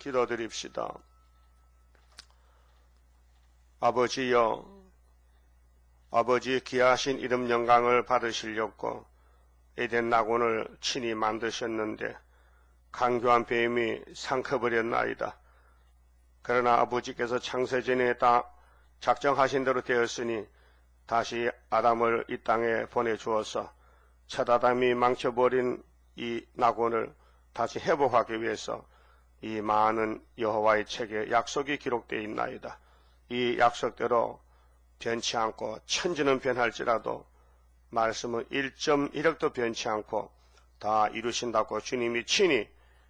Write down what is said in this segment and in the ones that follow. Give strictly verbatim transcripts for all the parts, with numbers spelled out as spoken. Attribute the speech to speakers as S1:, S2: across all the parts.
S1: 기도드립시다. 아버지여, 아버지의 귀하신 이름 영광을 받으시려고 에덴 낙원을 친히 만드셨는데 강교한 뱀이 삼켜버렸나이다. 그러나 아버지께서 창세전에 다 작정하신 대로 되었으니 다시 아담을 이 땅에 보내주어서 첫 아담이 망쳐버린 이 낙원을 다시 회복하기 위해서 이 많은 여호와의 책에 약속이 기록되어 있나이다. 이 약속대로 변치 않고 천지는 변할지라도 말씀은 일 점 일 획도 변치 않고 다 이루신다고 주님이 친히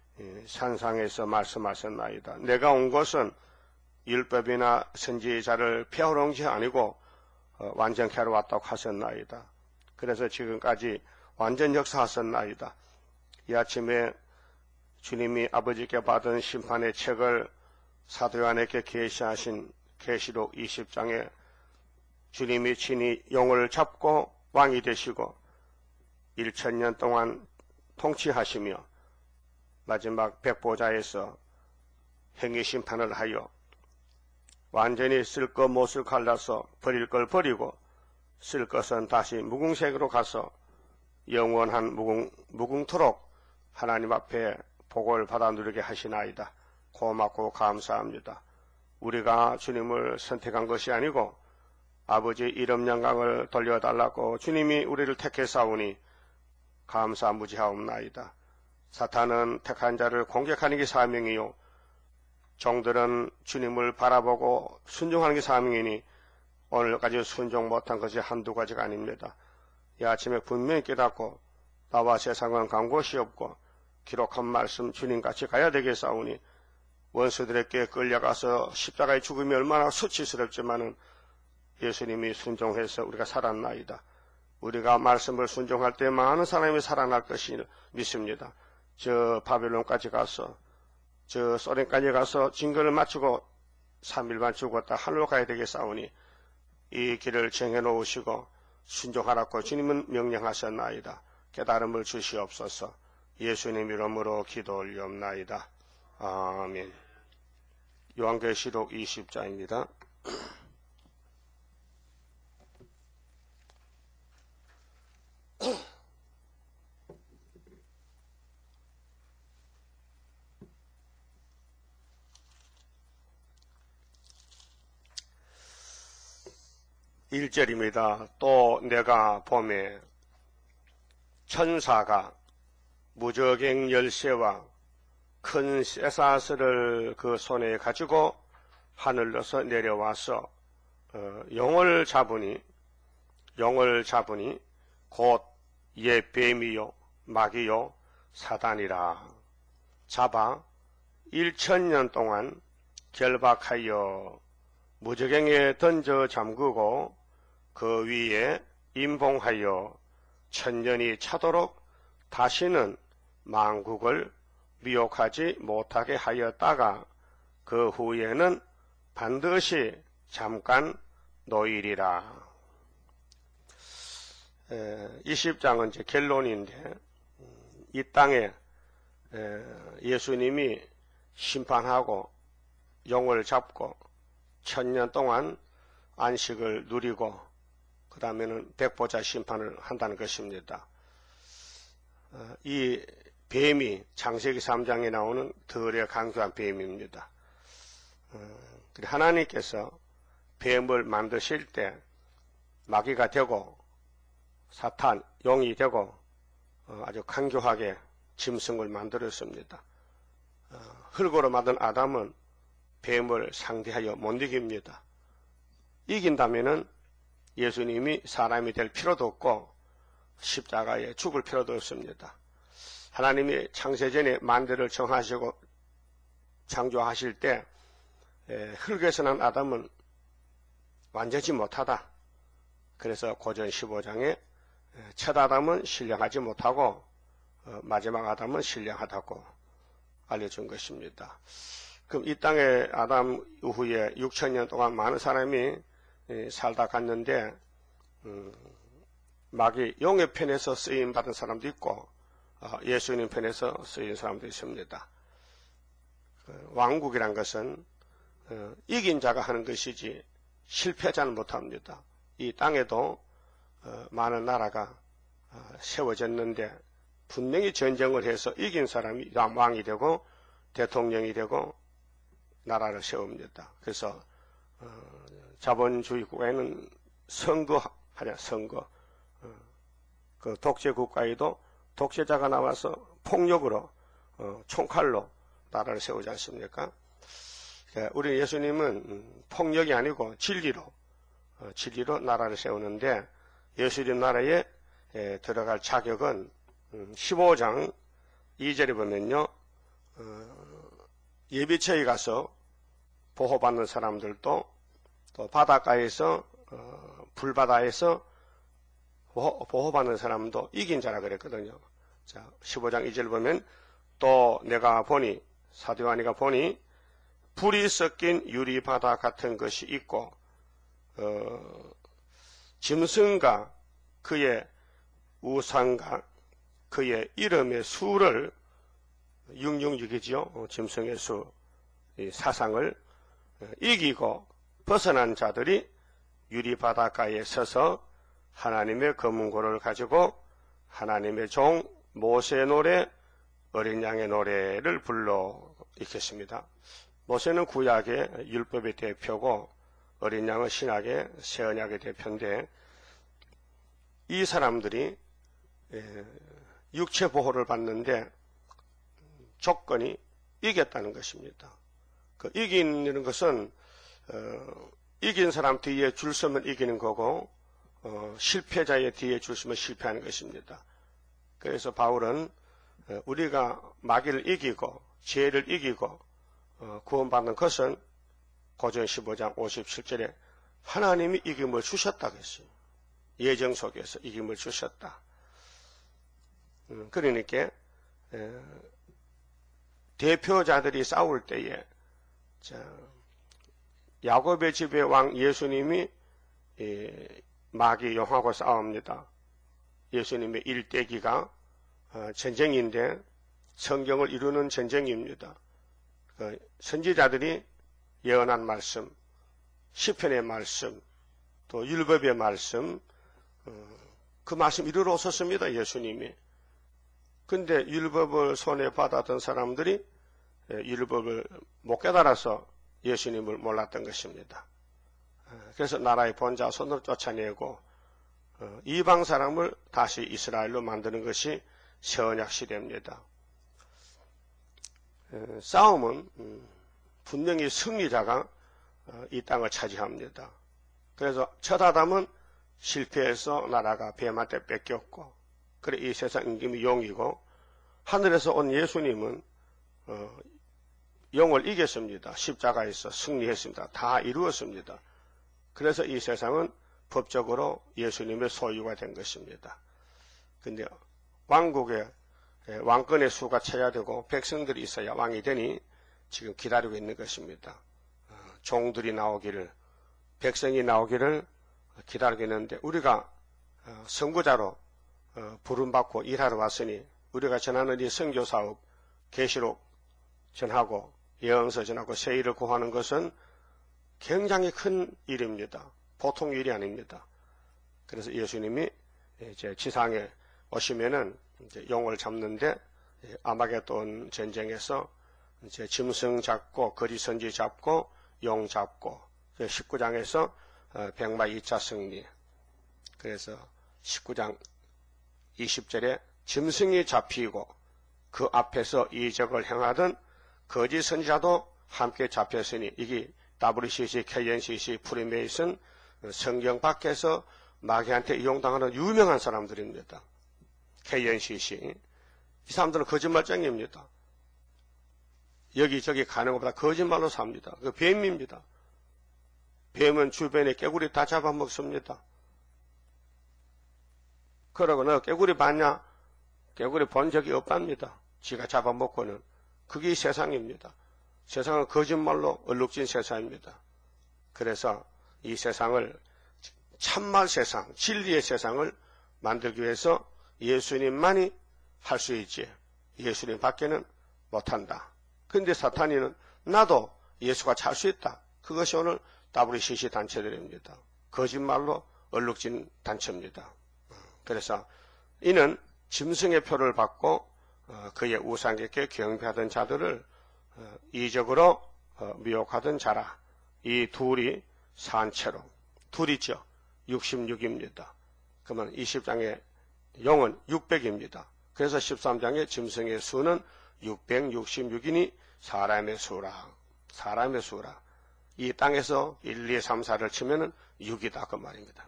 S1: 산상에서 말씀하셨나이다. 내가 온 것은 율법이나 선지자를 폐하러 온 것이 아니고 완전케 하러 왔다고 하셨나이다. 그래서 지금까지 완전 역사하셨나이다. 이 아침에 주님이 아버지께 받은 심판의 책을 사도 요한에게 계시하신 계시록 이십 장에 주님이 친히 용을 잡고 왕이 되시고 일천 년 동안 통치하시며 마지막 백보자에서 행위 심판을 하여 완전히 쓸 것 못을 갈라서 버릴 걸 버리고 쓸 것은 다시 무궁색으로 가서 영원한 무궁, 무궁토록 하나님 앞에 복을 받아 누리게 하시나이다. 고맙고 감사합니다. 우리가 주님을 선택한 것이 아니고 아버지의 이름 영광을 돌려달라고 주님이 우리를 택해사오니 감사무지하옵나이다. 사탄은 택한 자를 공격하는 게 사명이요 종들은 주님을 바라보고 순종하는 게 사명이니 오늘까지 순종 못한 것이 한두 가지가 아닙니다. 이 아침에 분명히 깨닫고 나와 세상은 간 곳이 없고 기록한 말씀 주님같이 가야 되겠사오니 원수들에게 끌려가서 십자가에 죽음이 얼마나 수치스럽지만은 예수님이 순종해서 우리가 살았나이다. 우리가 말씀을 순종할 때 많은 사람이 살아날 것을 믿습니다. 저 바벨론까지 가서 저 소련까지 가서 증거를 마치고 삼 일만 죽었다 하늘로 가야 되겠사오니 이 길을 정해 놓으시고 순종하라고 주님은 명령하셨나이다. 깨달음을 주시옵소서. 예수님 이름으로 기도 올리옵나이다. 아멘. 요한계시록 이십 장입니다. 일 절입니다. 또 내가 보매 천사가 무저갱 열쇠와 큰 쇠사슬을 그 손에 가지고 하늘로서 내려와서 어, 용을 잡으니 용을 잡으니 곧 옛 뱀이요 마귀요 사단이라 잡아 일천 년 동안 결박하여 무저갱에 던져 잠그고 그 위에 임봉하여 천년이 차도록 다시는 만국을 미혹하지 못하게 하였다가 그 후에는 반드시 잠깐 노일이라. 이십 장은 이제 결론인데 이 땅에 예수님이 심판하고 용을 잡고 천년 동안 안식을 누리고 그 다음에는 백보자 심판을 한다는 것입니다. 이 뱀이 창세기 삼 장에 나오는 덜의 강교한 뱀입니다. 하나님께서 뱀을 만드실 때 마귀가 되고 사탄, 용이 되고 아주 강교하게 짐승을 만들었습니다. 흙으로 만든 아담은 뱀을 상대하여 못 이깁니다. 이긴다면은 예수님이 사람이 될 필요도 없고 십자가에 죽을 필요도 없습니다. 하나님이 창세전에 만대를 정하시고 창조하실 때 흙에서 난 아담은 완전치 못하다. 그래서 고전 십오 장에 첫 아담은 신령하지 못하고 마지막 아담은 신령하다고 알려준 것입니다. 그럼 이 땅에 아담 이후에 육천 년 동안 많은 사람이 살다 갔는데 음, 마귀 용의 편에서 쓰임 받은 사람도 있고 예수님 편에서 쓰인 사람도 있습니다. 왕국이란 것은 어, 이긴 자가 하는 것이지 실패자는 못합니다. 이 땅에도 어, 많은 나라가 어, 세워졌는데 분명히 전쟁을 해서 이긴 사람이 왕이 되고 대통령이 되고 나라를 세웁니다. 그래서 어, 자본주의 국가에는 선거하냐 선거. 어, 그 독재 국가에도 독재자가 나와서 폭력으로 어, 총칼로 나라를 세우지 않습니까? 우리 예수님은 음, 폭력이 아니고 진리로 어, 진리로 나라를 세우는데 예수님 나라에 에, 들어갈 자격은 음, 십오 장 이 절에 보면요. 어, 예비처에 가서 보호받는 사람들도 또 바닷가에서 어, 불바다에서 보호, 보호받는 사람도 이긴 자라 그랬거든요. 자, 십오 장 이 절 보면 또 내가 보니 사도 요한이가 보니 불이 섞인 유리바다 같은 것이 있고 어, 짐승과 그의 우상과 그의 이름의 수를 육육육이지요. 어, 짐승의 수, 이 사상을 어, 이기고 벗어난 자들이 유리바닷가에 서서 하나님의 검은고를 가지고 하나님의 종 모세의 노래, 어린 양의 노래를 불러 읽겠습니다. 모세는 구약의 율법의 대표고 어린 양은 신약의 새 언약의 대표인데 이 사람들이 육체 보호를 받는데 조건이 이겼다는 것입니다. 그 이기는 것은 어, 이긴 사람 뒤에 줄 서면 이기는 거고 어, 실패자의 뒤에 줄 서면 실패하는 것입니다. 그래서 바울은 어, 우리가 마귀를 이기고 죄를 이기고 어, 구원받는 것은 고전 십오 장 오십칠 절에 하나님이 이김을 주셨다고 했어요. 예정 속에서 이김을 주셨다. 음, 그러니까 에, 대표자들이 싸울 때에 자, 야곱의 집의 왕 예수님이 에, 마귀 용하고 싸웁니다. 예수님의 일대기가 어, 전쟁인데 성경을 이루는 전쟁입니다. 그 선지자들이 예언한 말씀, 시편의 말씀, 또 율법의 말씀, 어, 그 말씀 이루러 오셨습니다. 예수님이. 근데 율법을 손에 받았던 사람들이 율법을 못 깨달아서 예수님을 몰랐던 것입니다. 그래서 나라의 본자 손으로 쫓아내고 어, 이방 사람을 다시 이스라엘로 만드는 것이 새언약 시대입니다. 에, 싸움은 음, 분명히 승리자가 어, 이 땅을 차지합니다. 그래서 첫 아담은 실패해서 나라가 뱀한테 뺏겼고 그래 이 세상 임금이 용이고 하늘에서 온 예수님은 어, 용을 이겼습니다. 십자가에서 승리했습니다. 다 이루었습니다. 그래서 이 세상은 법적으로 예수님의 소유가 된 것입니다. 근데 왕국의 왕권의 수가 쳐야 되고 백성들이 있어야 왕이 되니 지금 기다리고 있는 것입니다. 종들이 나오기를 백성이 나오기를 기다리고 있는데 우리가 선구자로 부름받고 일하러 왔으니 우리가 전하는 이 선교사업 계시록 전하고 예언서 전하고 세일을 구하는 것은 굉장히 큰 일입니다. 보통 일이 아닙니다. 그래서 예수님이 이제 지상에 오시면은 이제 용을 잡는데 아마겟돈 전쟁에서 이제 짐승 잡고 거짓 선지 잡고 용 잡고 십구 장에서 백마 이 차 승리. 그래서 십구 장 이십 절에 짐승이 잡히고 그 앞에서 이적을 행하던 거짓 선지자도 함께 잡혔으니 이게 더블유씨씨, 케이엔씨씨, 프리메이슨, 성경 밖에서 마귀한테 이용당하는 유명한 사람들입니다. 케이엔씨씨. 이 사람들은 거짓말쟁이입니다. 여기저기 가는 것보다 거짓말로 삽니다. 그 뱀입니다. 뱀은 주변에 깨구리 다 잡아먹습니다. 그러고 너 깨구리 봤냐? 깨구리 본 적이 없답니다. 지가 잡아먹고는. 그게 세상입니다. 세상은 거짓말로 얼룩진 세상입니다. 그래서 이 세상을 참말 세상, 진리의 세상을 만들기 위해서 예수님만이 할 수 있지 예수님 밖에는 못한다. 근데 사탄이는 나도 예수가 찰 수 있다. 그것이 오늘 더블유씨씨 단체들입니다. 거짓말로 얼룩진 단체입니다. 그래서 이는 짐승의 표를 받고 그의 우상에게 경배하던 자들을 이적으로 미혹하던 자라. 이 둘이 산채로 둘이죠. 육십육입니다. 그러면 이십 장의 용은 육백입니다. 그래서 십삼 장의 짐승의 수는 육백육십육이니 사람의 수라. 사람의 수라. 이 땅에서 일, 이, 삼, 사를 치면은 육이다 그 말입니다.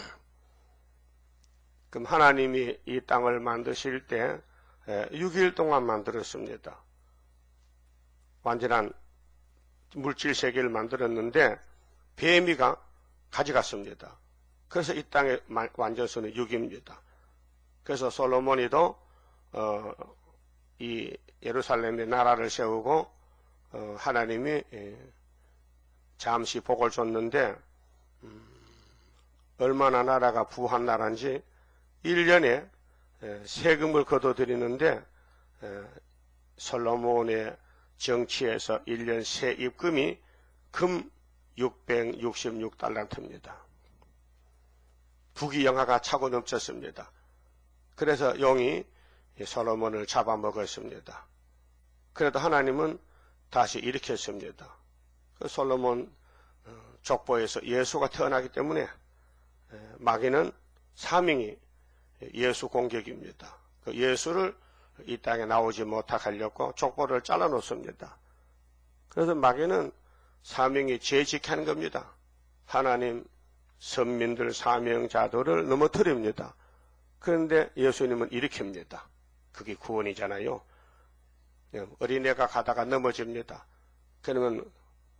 S1: 그럼 하나님이 이 땅을 만드실 때 육 일 동안 만들었습니다. 완전한 물질 세계를 만들었는데 뱀이가 가져갔습니다. 그래서 이 땅의 완전수는 육입니다. 그래서 솔로몬이도 어, 이 예루살렘에 나라를 세우고 어, 하나님이 예, 잠시 복을 줬는데 음, 얼마나 나라가 부한 나라인지 일 년에 예, 세금을 거둬들이는데 예, 솔로몬의 정치에서 일 년 세입금이 금 육백육십육 달란트입니다. 부귀영화가 차고 넘쳤습니다. 그래서 용이 솔로몬을 잡아먹었습니다. 그래도 하나님은 다시 일으켰습니다. 그 솔로몬 족보에서 예수가 태어나기 때문에 마귀는 사명이 예수 공격입니다. 그 예수를 이 땅에 나오지 못하게 하려고 족보를 잘라놓습니다. 그래서 마귀는 사명이 재직하는 겁니다. 하나님 선민들 사명자들을 넘어뜨립니다. 그런데 예수님은 일으킵니다. 그게 구원이잖아요. 어린애가 가다가 넘어집니다. 그러면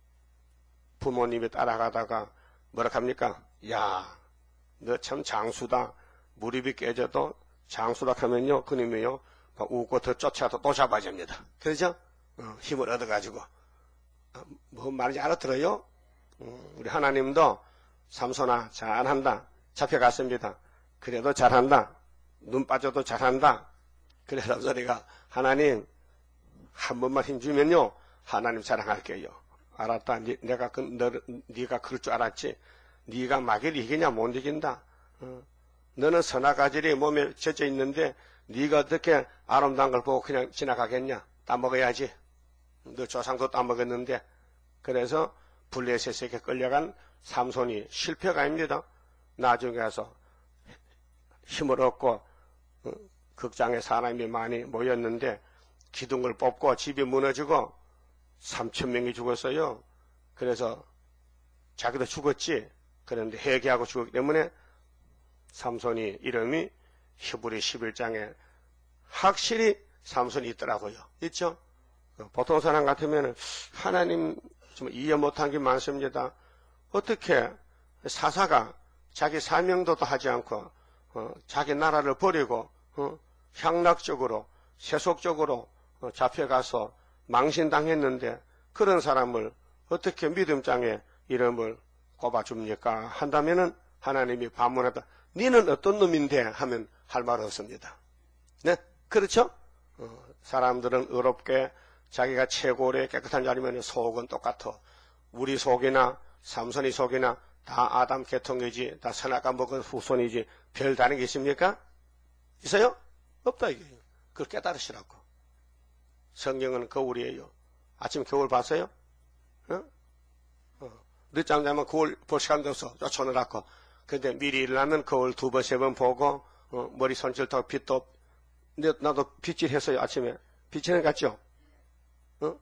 S1: 부모님이 따라가다가 뭐라 합니까? 야, 너 참 장수다. 무릎이 깨져도 장수다 하면요, 그님이요 웃고 더 쫓아도 또 잡아집니다. 그렇죠? 어, 힘을 얻어가지고 어, 뭐 말인지 알아들어요? 어, 우리 하나님도 삼손아 잘한다. 잡혀갔습니다. 그래도 잘한다. 눈 빠져도 잘한다. 그래서 소리가 하나님 한 번만 힘주면요 하나님 사랑할게요. 알았다. 니, 내가 그, 너, 네가 그럴 줄 알았지. 네가 마귀를 이기냐 못 이긴다. 어. 너는 선악가질이 몸에 젖어 있는데 네가 어떻게 아름다운 걸 보고 그냥 지나가겠냐. 따먹어야지. 너 조상도 따먹었는데. 그래서 블레셋에게 끌려간 삼손이 실패가 아닙니다. 나중에 가서 힘을 얻고 어, 극장에 사람이 많이 모였는데 기둥을 뽑고 집이 무너지고 삼천 명이 죽었어요. 그래서 자기도 죽었지. 그런데 회개하고 죽었기 때문에 삼손이 이름이 히브리 십일 장에 확실히 삼손이 있더라고요. 있죠? 보통 사람 같으면 하나님 좀 이해 못한 게 많습니다. 어떻게 사사가 자기 사명도도 하지 않고 어, 자기 나라를 버리고 어, 향락적으로 세속적으로 어, 잡혀가서 망신당했는데 그런 사람을 어떻게 믿음장에 이름을 꼽아줍니까? 한다면은 하나님이 반문하다. 니는 어떤 놈인데? 하면 할 말 없습니다. 네? 그렇죠? 어, 사람들은 의롭게 자기가 최고의 깨끗한 자리면 속은 똑같아. 우리 속이나 삼손이 속이나 다 아담 계통이지, 다 선악과 먹은 후손이지, 별 다른 게 있습니까? 있어요? 없다, 이게. 그걸 깨달으시라고. 성경은 거울이에요. 아침 거울 봤어요? 어? 어. 늦잠 자면 거울 볼 시간도 없어. 쫓아오느라고. 근데 미리 일어나면 거울 두 번, 세 번 보고, 어, 머리 손질하고 빗도, 나도 빗질했어요, 아침에. 빗질해 갔죠? 어?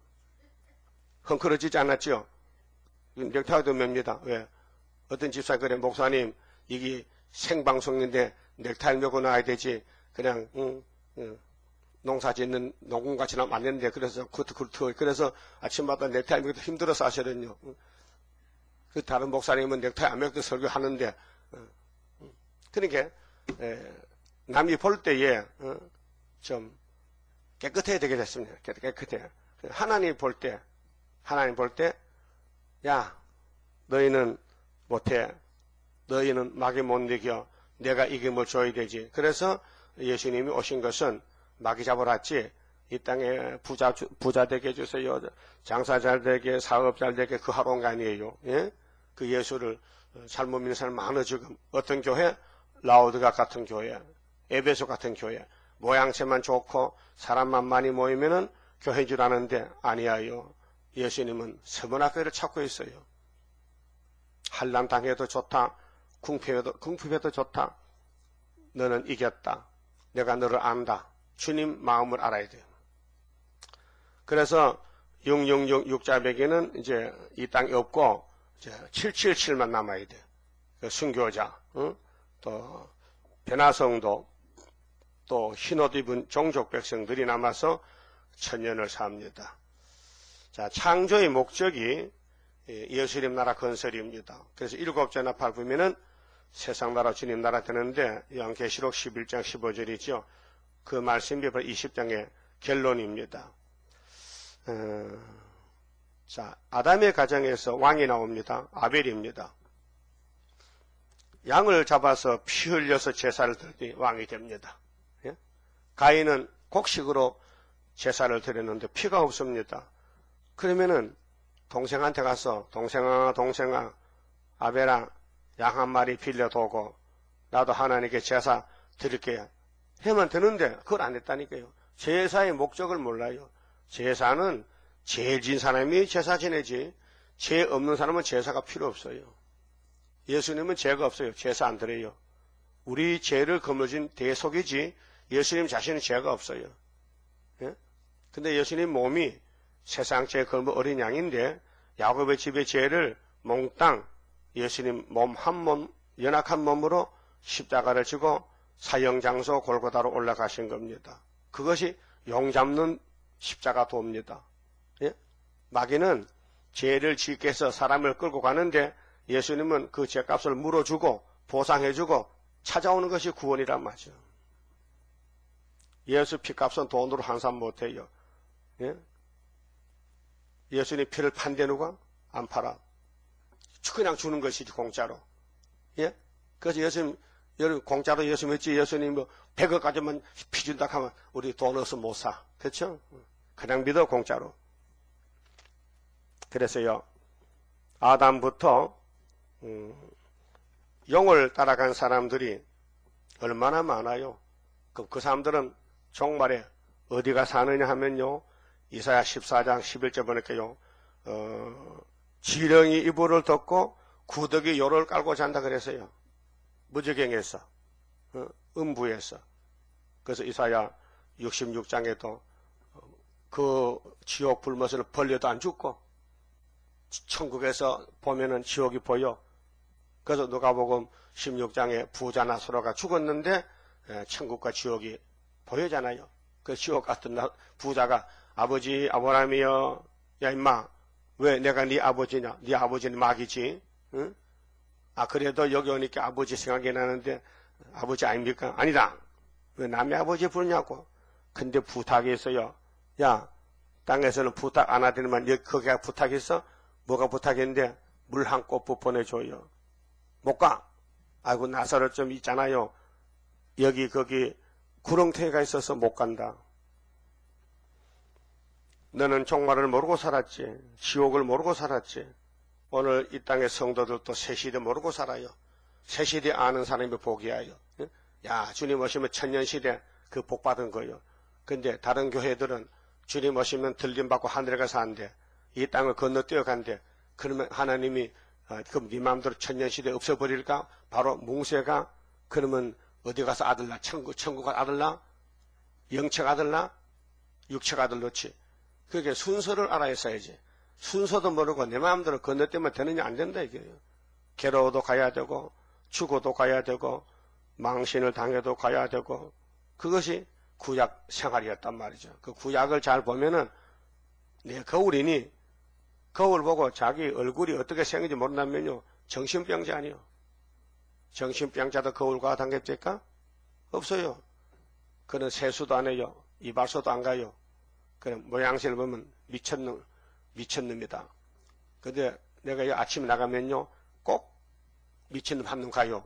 S1: 헝클어지지 않았죠? 넥타이도 맵니다. 왜? 어떤 집사 그래, 목사님, 이게 생방송인데 넥타이 메고 나와야 되지. 그냥, 응, 응, 농사 짓는 농군같이 나면 안 되는데, 그래서, 그것도 그렇고, 그래서 아침마다 넥타이 메고 힘들어서 하시거든요. 응. 그 다른 목사님은 넥타이 안 메고 설교하는데, 응. 응. 그러니까, 에, 남이 볼 때에, 어, 좀 깨끗해야 되게 됐습니다. 깨끗해. 하나님 볼 때, 하나님 볼 때, 야, 너희는 못해. 너희는 마귀 못 이겨. 내가 이김을 줘야 되지. 그래서 예수님이 오신 것은 마귀 잡으러 왔지, 이 땅에 부자, 부자 되게 해주세요. 장사 잘 되게, 사업 잘 되게 그 하러 온 거 아니에요. 예? 그 예수를 잘못 믿는 사람 많아 지금. 어떤 교회? 라우드가 같은 교회, 에베소 같은 교회. 모양새만 좋고 사람만 많이 모이면은 교회인 줄 아는데 아니에요. 예수님은 서문학교를 찾고 있어요. 한란 당해도 좋다. 궁핍해도, 궁핍해도 좋다. 너는 이겼다. 내가 너를 안다. 주님 마음을 알아야 돼요. 그래서 육육육 육자백에는 이제 이 땅에 없고 이제 칠칠칠만 남아야 돼요. 그 순교자, 응? 또 변화성도, 또 흰옷 입은 종족 백성들이 남아서 천년을 삽니다. 자, 창조의 목적이 예수님 나라 건설입니다. 그래서 일곱째나 밟으면은 세상 나라 주님 나라 되는데 요한계시록 십일 장 십오 절이죠. 그 말씀이 바로 이십 장의 결론입니다. 어, 자, 아담의 가정에서 왕이 나옵니다. 아벨입니다. 양을 잡아서 피 흘려서 제사를 드리니 왕이 됩니다. 예? 가인은 곡식으로 제사를 드렸는데 피가 없습니다. 그러면은 동생한테 가서 동생아 동생아 아벨아 양 한 마리 빌려도고 나도 하나님께 제사 드릴게요. 하면 되는데 그걸 안 했다니까요. 제사의 목적을 몰라요. 제사는 죄 진 사람이 제사 지내지 죄 없는 사람은 제사가 필요 없어요. 예수님은 죄가 없어요. 제사 안 드려요. 우리 죄를 거머쥔 대속이지 예수님 자신은 죄가 없어요. 예? 근데 예수님 몸이 세상 죄 거머 어린 양인데 야곱의 집의 죄를 몽땅 예수님 몸 한 몸, 연약한 몸으로 십자가를 지고 사형장소 골고다로 올라가신 겁니다. 그것이 용잡는 십자가 도입니다. 예? 마귀는 죄를 짓게 해서 사람을 끌고 가는데 예수님은 그 죄값을 물어주고 보상해주고 찾아오는 것이 구원이란 말이죠. 예수 피값은 돈으로 환산 못해요. 예? 예수님 피를 판대 누가? 안 팔아. 그냥 주는 것이지 공짜로. 예? 그래서 예수님 여러분 공짜로 예수 믿지 예수님 뭐 백억까지만 피 준다 하면 우리 돈 없어 못 사. 그렇죠? 그냥 믿어 공짜로. 그래서요 아담부터 음, 용을 따라간 사람들이 얼마나 많아요. 그럼 그 사람들은 종말에 어디가 사느냐 하면요 이사야 십사 장 십일 절 보니까요 어, 지렁이 이불을 덮고 구더기 요를 깔고 잔다 그랬어요. 무저갱에서 어, 음부에서. 그래서 이사야 육십육 장에도 그 지옥 불못을 벌려도 안 죽고 천국에서 보면은 지옥이 보여. 그래서 누가복음 십육 장에 부자나 소라가 죽었는데 천국과 지옥이 보이잖아요. 그 지옥 같은 날 부자가 아버지 아브라함이여 야 임마 왜 내가 네 아버지냐? 네 아버지는 마귀지. 응? 아 그래도 여기 오니까 아버지 생각이 나는데 아버지 아닙니까? 아니다. 왜 남의 아버지 부르냐고. 근데 부탁이 있어요. 야 땅에서는 부탁 안 하더니만 여기 거기가 부탁했어? 뭐가 부탁했는데 물 한 컵 보내줘요. 못 가. 아이고 나사를 좀 있잖아요. 여기 거기 구렁텅이가 있어서 못 간다. 너는 종말을 모르고 살았지. 지옥을 모르고 살았지. 오늘 이 땅의 성도들도 새시대 모르고 살아요. 새시대 아는 사람이 복이야요. 야 주님 오시면 천년시대 그 복 받은 거예요. 근데 다른 교회들은 주님 오시면 들림받고 하늘에 가서 한대. 이 땅을 건너뛰어 간대. 그러면 하나님이 어, 그럼 네 마음대로 천년시대 없애버릴까? 바로 뭉세가 그러면 어디 가서 아들나? 천국, 천국 아들나? 영책 아들나? 육책 아들 놓지. 그게 순서를 알아야지. 순서도 모르고 내 마음대로 건너뛰면 되느냐 안 된다 이게요. 괴로워도 가야 되고 죽어도 가야 되고 망신을 당해도 가야 되고 그것이 구약 생활이었단 말이죠. 그 구약을 잘 보면은 내 거울이니 거울 보고 자기 얼굴이 어떻게 생긴지 모른다면요 정신병자 아니요. 정신병자도 거울과 당겹질까? 없어요. 그는 세수도 안 해요. 이발소도 안 가요. 그럼 모양새를 보면 미쳤놈, 미쳤놈이다. 근데 내가 아침에 나가면요, 꼭 미친놈 한 놈 가요.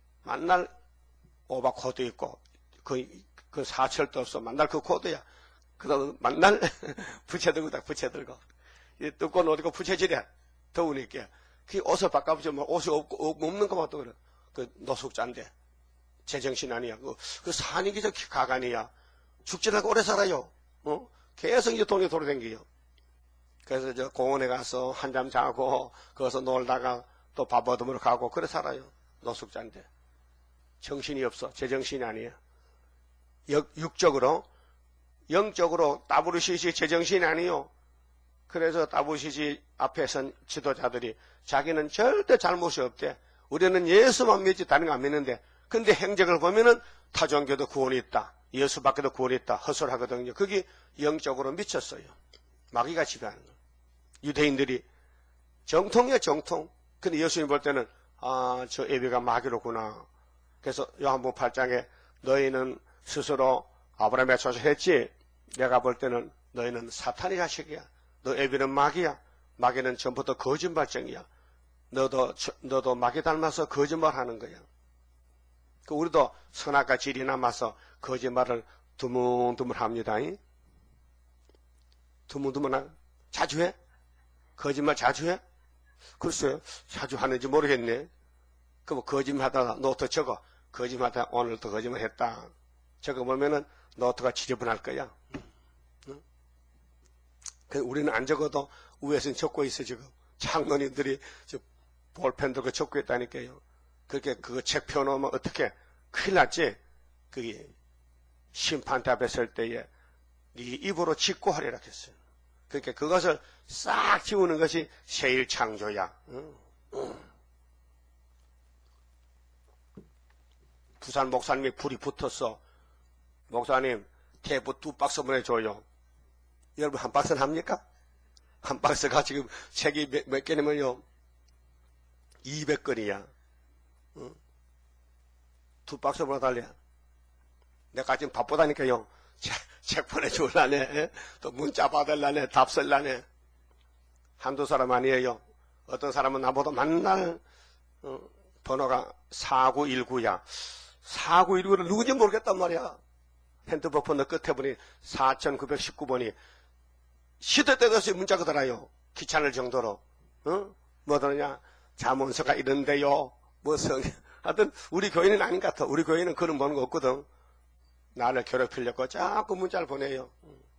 S1: 만날 오바 코드 있고, 그, 그 사철도 없어. 만날 그 코드야.
S2: 그 다음 만날 부채 들고 딱 부채 들고. 뜯고 놓고 부채질이야. 더우니까. 그 옷을 바꿔보죠. 뭐 옷이 없고, 없는 것만 또 그래. 그 노숙자인데. 제정신 아니야. 그, 그 산이 기저 가관이야. 죽지 않고 오래 살아요. 어? 계속 이제 돈이 돌아다니요. 그래서 저 공원에 가서 한잠 자고, 거기서 놀다가 또 밥 얻으러 가고, 그래 살아요. 노숙자인데. 정신이 없어. 제정신이 아니야. 역, 육적으로, 영적으로 따부르시시 제정신이 아니요. 그래서 따부르시시 앞에 선 지도자들이 자기는 절대 잘못이 없대. 우리는 예수만 믿지 다른 거 안 믿는데, 근데 행적을 보면은 타종교도 구원이 있다. 예수밖에도 구원이 있다. 헛소리하거든요. 그게 영적으로 미쳤어요. 마귀가 지배하는 거예요. 유대인들이 정통이야 정통. 근데 예수님 볼 때는 아, 저 애비가 마귀로구나. 그래서 요한복음 팔 장에 너희는 스스로 아브라함의 조상했지. 내가 볼 때는 너희는 사탄의 자식이야. 너 애비는 마귀야. 마귀는 전부터 거짓말쟁이야. 너도 너도 마귀 닮아서 거짓말하는 거야. 그 우리도 선악과 질이 남아서 거짓말을 드문드문합니다. 드문드문 자주 해? 거짓말 자주 해? 글쎄요. 자주 하는지 모르겠네. 그럼 거짓말하다가 노트 적어. 거짓말하다가 오늘도 거짓말했다. 적어 보면은 노트가 지저분할 거야. 응? 우리는 안 적어도 위에서는 적고 있어 지금. 장로님들이 볼펜 들고 적고 있다니까요. 그렇게 그거 책 펴놓으면 어떻게 큰일 났지? 그게 심판대 앞에 설 때에 네 입으로 짓고 하리라 했어요. 그러니까 그것을 싹 지우는 것이 세일 창조야. 응. 응. 부산 목사님이 불이 붙었어. 목사님 테이프 두 박스 보내줘요. 여러분 한 박스는 합니까? 한 박스가 지금 책이 몇, 몇 개냐면요 이백 건이야. 응? 두 박스 보내달래. 내가 지금 바쁘다니까요. 책, 책 보내줄라네. 또 문자 받을라네. 답 쓸라네. 한두 사람 아니에요. 어떤 사람은 나보다 맨날 어, 번호가 사구일구야. 사구일구는 누군지 모르겠단 말이야. 핸드폰 번호 끝에 보니 사천구백십구 번이 시도 때도 없이 문자가 들어요. 귀찮을 정도로. 어? 뭐 들으냐. 자문서가 이런데요. 뭐 성, 하여튼 우리 교회는 아닌 것 같아. 우리 교회는 그런 보는 거 없거든. 나를 괴롭히려고 자꾸 문자를 보내요.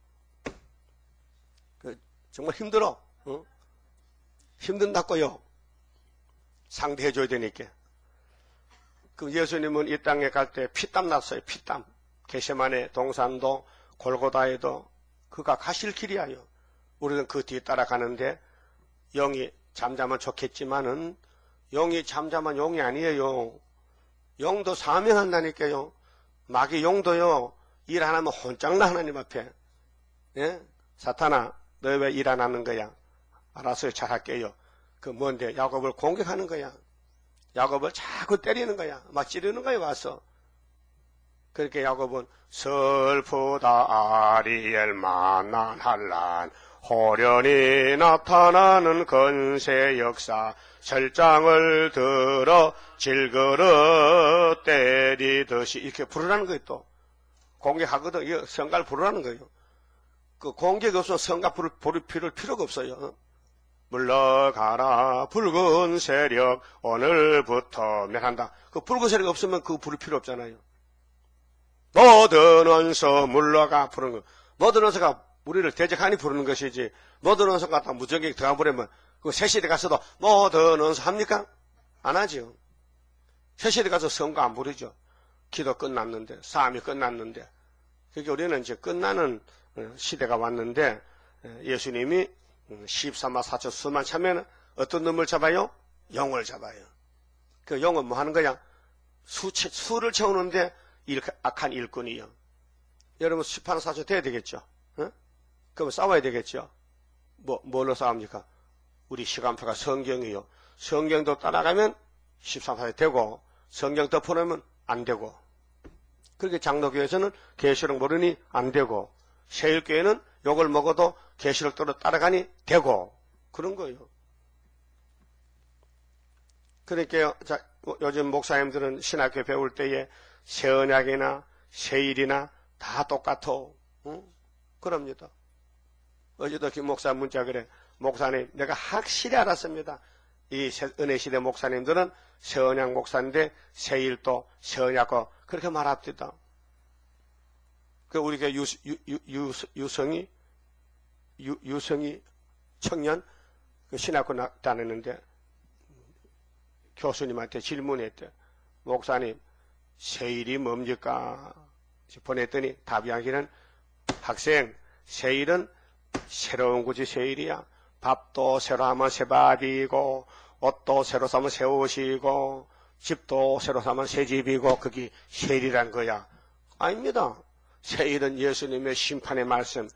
S2: 그, 정말 힘들어. 어? 힘든다고요. 상대해줘야 되니까. 그 예수님은 이 땅에 갈 때 피땀 났어요. 피땀. 게세마네 동산도 골고다에도 그가 가실 길이야요. 우리는 그 뒤에 따라가는데 영이 잠자면 좋겠지만은 영이 잠자면 용이 아니에요. 용도 사명한다니까요. 마귀 용도요. 일 안 하면 혼짝나 하나님 앞에. 예? 사탄아 너 왜 일 안 하는 거야? 알았어요. 잘할게요. 그 뭔데? 야곱을 공격하는 거야. 야곱을 자꾸 때리는 거야. 막 찌르는 거야 와서. 그렇게 야곱은 슬프다 아리엘 만난 한란 호련히 나타나는 건세 역사 설장을 들어 질그릇 때리듯이 이렇게 부르라는 거예요. 또 공격하거든. 이거 성가를 부르라는 거예요. 그 공격이 없으면 성가 부를, 부를 필요, 필요가 없어요. 물러가라 붉은 세력 오늘부터 멸한다. 그 붉은 세력 없으면 그거 부를 필요 없잖아요. 모든 원수 물러가 부르는 거. 모든 원수가 우리를 대적하니 부르는 것이지. 모든 원수 갖다 무전기 들어가 버리면 그 새시대 가서도 모든 원수 합니까? 안 하죠. 새시대 가서 성가 안 부르죠. 기도 끝났는데 싸움이 끝났는데. 그러니까 우리는 이제 끝나는 시대가 왔는데 예수님이 십삼만 사천 수만 차면 어떤 놈을 잡아요? 영을 잡아요. 그 영은 뭐 하는 거야? 수, 수를 채우는데 일, 악한 일꾼이요. 여러분 십팔만 사천 돼야 되겠죠? 어? 그럼 싸워야 되겠죠? 뭐, 뭘로 싸웁니까? 우리 시간표가 성경이요. 성경도 따라가면 십삼만 사천 되고 성경 덮어놓으면 안 되고 그렇게 장로교에서는 계시록 모르니 안 되고 세일교회는 욕을 먹어도 계시록대로 따라가니 되고 그런 거예요. 그러니까 자, 요즘 목사님들은 신학교 배울 때에 새 언약이나 새 일이나 다 똑같아. 응? 그럽니다. 어제도 김 목사 문자 그래. 목사님, 내가 확실히 알았습니다. 이 은혜시대 목사님들은 서은양 목사인데 세일도 서은야고 그렇게 말합니다. 그 우리 교회 유, 유, 유, 유, 유성이 유, 유성이 청년 그 신학교 다녔는데 교수님한테 질문했대. 목사님, 세일이 뭡니까? 보냈더니 답이 하기는 학생, 세일은 새로운 거지 세일이야. 밥도 새로 하면 새밥이고 옷도 새로 사면 새 옷이고 집도 새로 사면 새 집이고 그게 세일이란 거야. 아닙니다. 세일은 예수님의 심판의 말씀,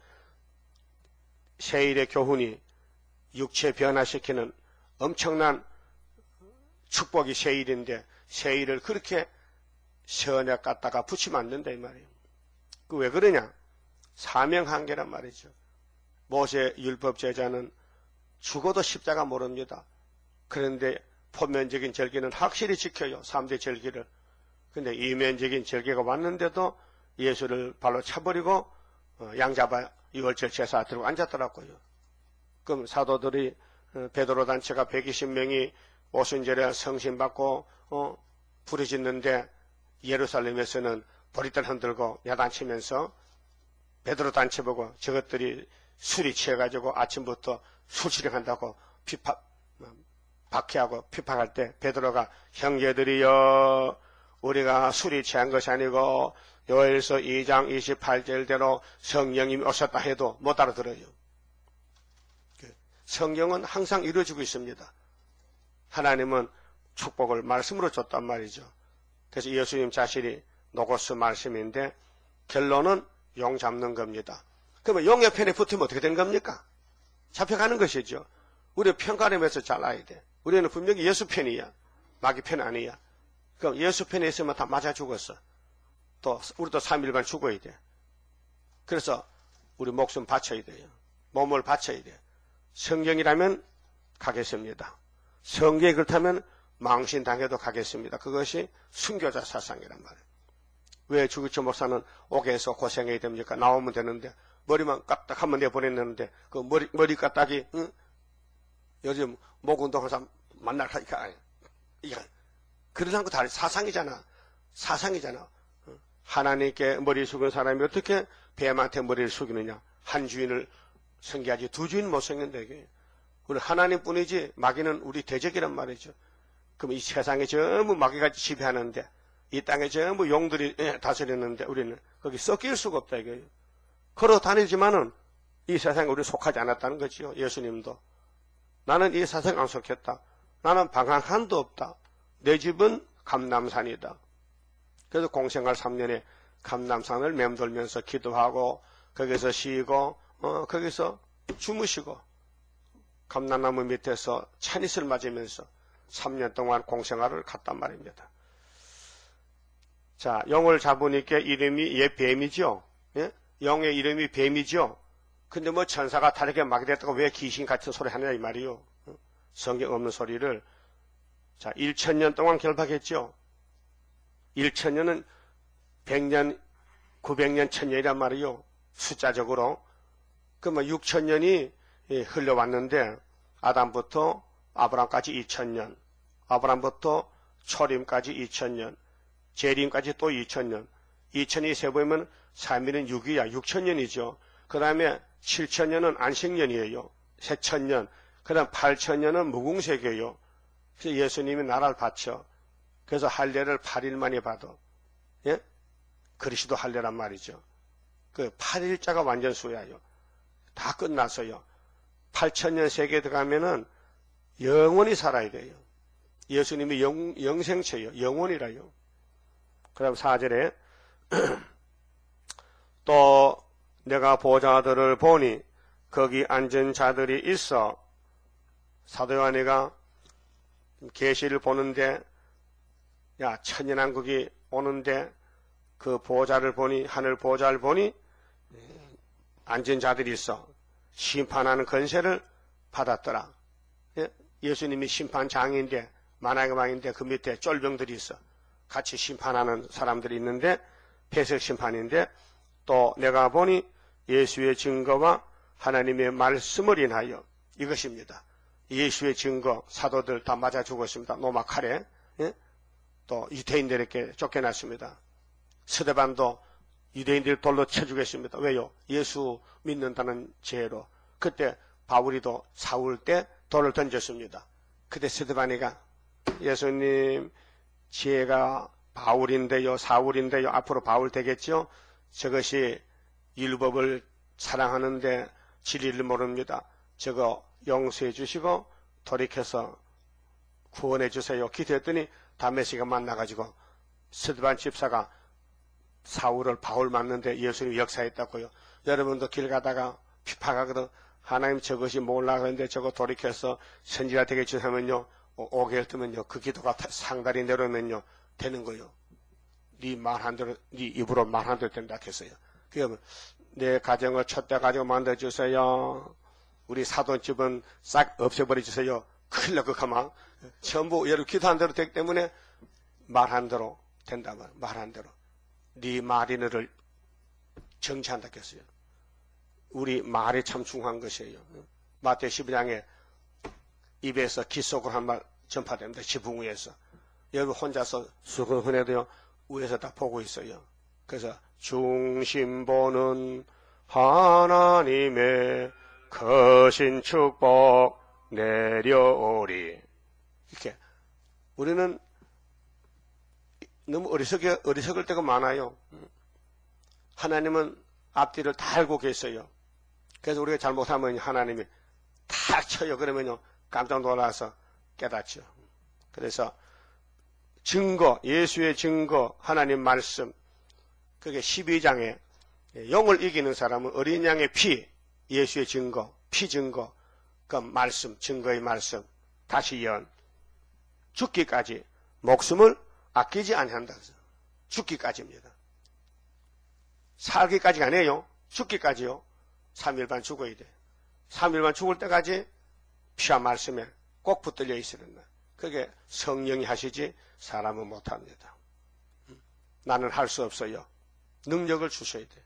S2: 세일의 교훈이 육체 변화시키는 엄청난 축복이 세일인데 세일을 그렇게 선약 갖다가 붙이면 안 된다 이 말이에요. 그 왜 그러냐? 사명한계란 말이죠. 모세 율법 제자는 죽어도 십자가 모릅니다. 그런데 표면적인 절기는 확실히 지켜요. 삼 대 절기를. 근데 이면적인 절기가 왔는데도 예수를 발로 차버리고 양잡아 유월절 제사 들고 앉았더라고요. 그럼 사도들이 베드로 단체가 백이십 명이 오순절에 성신받고 어, 부르짖는데 예루살렘에서는 보리들 흔들고 야단치면서 베드로 단체 보고 저것들이 술이 취해가지고 아침부터 술취령한다고 피파, 박해하고 피박할 때 베드로가 형제들이여 우리가 술이 취한 것이 아니고 요엘서 이 장 이십팔 절대로 성령님이 오셨다 해도 못 알아들어요. 성경은 항상 이루어지고 있습니다. 하나님은 축복을 말씀으로 줬단 말이죠. 그래서 예수님 자신이 노고스 말씀인데 결론은 용 잡는 겁니다. 그러면 용의 편에 붙으면 어떻게 된 겁니까? 잡혀가는 것이죠. 우리 편가름에서 잘라야 돼. 우리는 분명히 예수 편이야. 마귀 편 아니야. 그럼 예수 편에 있으면 다 맞아 죽었어. 또 우리도 삼 일간 죽어야 돼. 그래서 우리 목숨 바쳐야 돼요. 몸을 바쳐야 돼. 성경이라면 가겠습니다. 성경이 그렇다면 망신당해도 가겠습니다. 그것이 순교자 사상이란 말이에요. 왜 주기철 목사는 옥에서 고생해야 됩니까? 나오면 되는데 머리만 까딱하면 내보냈는데 그 머리 머리 까딱이 응? 요즘 목 운동하는 사람 만날 하니까 이게 그러는 거 다 사상이잖아. 사상이잖아. 하나님께 머리 숙인 사람이 어떻게 뱀한테 머리를 숙이느냐? 한 주인을 섬겨야지 두 주인 못 섬긴다 이게. 우리 하나님뿐이지 마귀는 우리 대적이란 말이죠. 그럼 이 세상에 전부 마귀가 지배하는데 이 땅에 전부 용들이 다스리는데 우리는 거기 섞일 수가 없다 이거예요. 걸어 다니지만은 이 세상에 우리 속하지 않았다는 거지요. 예수님도 나는 이 세상 안 속했다. 나는 방한 한도 없다. 내 집은 감람산이다. 그래서 공생활 삼 년에 감람산을 맴돌면서 기도하고 거기서 쉬고 어, 거기서 주무시고 감람나무 밑에서 차닛을 맞으면서 삼 년 동안 공생활을 갔단 말입니다. 자, 영을 잡으니까 이름이 얘 뱀이죠. 예? 영의 이름이 뱀이죠. 근데 뭐 천사가 다르게 마귀 됐다고 왜 귀신 같은 소리 하느냐 이 말이요. 성경 없는 소리를. 자, 천 년 동안 결박했죠. 천 년은 백 년, 구백 년, 천 년이란 말이요. 숫자적으로. 그러면 육천 년이 흘러왔는데 아담부터 아브람까지 이천 년, 아브람부터 초림까지 이천 년, 재림까지 또 이천 년, 이천이 세보면 삼 일은 육이야. 육천 년이죠. 그 다음에 칠천 년은 안식년이에요. 세천 년. 그 다음 팔천 년은 무궁세계예요. 그래서 예수님이 나라를 바쳐. 그래서 할례를 팔 일 만에 받아. 예? 그리스도 할례란 말이죠. 그 팔 일자가 완전 수야요. 다 끝났어요. 팔천 년 세계에 들어가면은 영원히 살아야 돼요. 예수님이 영, 영생체예요. 영원이라요. 그 다음 사 절에 또 내가 보좌들을 보니 거기 앉은 자들이 있어. 사도 요한이가 계시를 보는데 야 천년왕국이 오는데 그 보좌를 보니 하늘 보좌를 보니 앉은 자들이 있어. 심판하는 권세를 받았더라. 예? 예수님이 심판장인데 만왕의 왕인데 그 밑에 쫄병들이 있어. 같이 심판하는 사람들이 있는데 폐색 심판인데 또 내가 보니
S1: 예수의 증거와 하나님의 말씀을 인하여 이것입니다. 예수의 증거, 사도들 다 맞아 죽었습니다. 노마 칼에. 예? 또 유대인들에게 쫓겨났습니다. 스데반도 유대인들이 돌로 쳐 죽였습니다. 왜요? 예수 믿는다는 죄로. 그때 바울이도 사울 때 돌을 던졌습니다. 그때 스데반이가 예수님, 지혜가 바울인데요, 사울인데요, 앞으로 바울 되겠죠? 저것이 율법을 사랑하는데 진리를 모릅니다. 저거 용서해 주시고 돌이켜서 구원해 주세요. 기도했더니 다메섹에 만나가지고 스데반 집사가 사울을 바울 맞는데 예수님이 역사했다고요. 여러분도 길 가다가 피파가거든. 하나님 저것이 몰라 그런데 저거 돌이켜서 선지자 되게 주시면요, 오게 했으면요, 그 기도가 상다리 내려오면요 되는 거요. 네 말한 대로, 네 입으로 말한 대로 된다 했어요. 그러면 내 가정을 촛대 가지고 만들어 주세요. 우리 사돈집은 싹 없애버려 주세요. 큰일 나고 가만 전부 여러분 기도한 대로 되기 때문에 말한 대로 된다 말. 말한 대로 네 말이 너를 정치한다 했어요. 우리 말이 참 중요한 것이에요. 마태오 십이 장에 입에서 기속으로 한 말 전파됩니다. 지붕 위에서. 여러분 혼자서 수근훈해도요, 위에서 다 보고 있어요. 그래서 중심 보는 하나님의 거신 축복 내려오리. 이렇게 우리는 너무 어리석게, 어리석을 때가 많아요. 하나님은 앞뒤를 다 알고 계세요. 그래서 우리가 잘못하면 하나님이 다 쳐요. 그러면요 깜짝 놀라서 깨닫죠. 그래서 증거, 예수의 증거, 하나님 말씀, 그게 십이 장에 영을 이기는 사람은 어린 양의 피, 예수의 증거, 피 증거, 그 말씀, 증거의 말씀, 다시 연, 죽기까지 목숨을 아끼지 아니한다. 죽기까지입니다. 살기까지가 아니에요. 죽기까지요. 삼 일 반 죽어야 돼. 삼 일 반 죽을 때까지 피와 말씀에 꼭 붙들려 있어야 된다. 그게 성령이 하시지 사람은 못합니다. 나는 할 수 없어요. 능력을 주셔야 돼.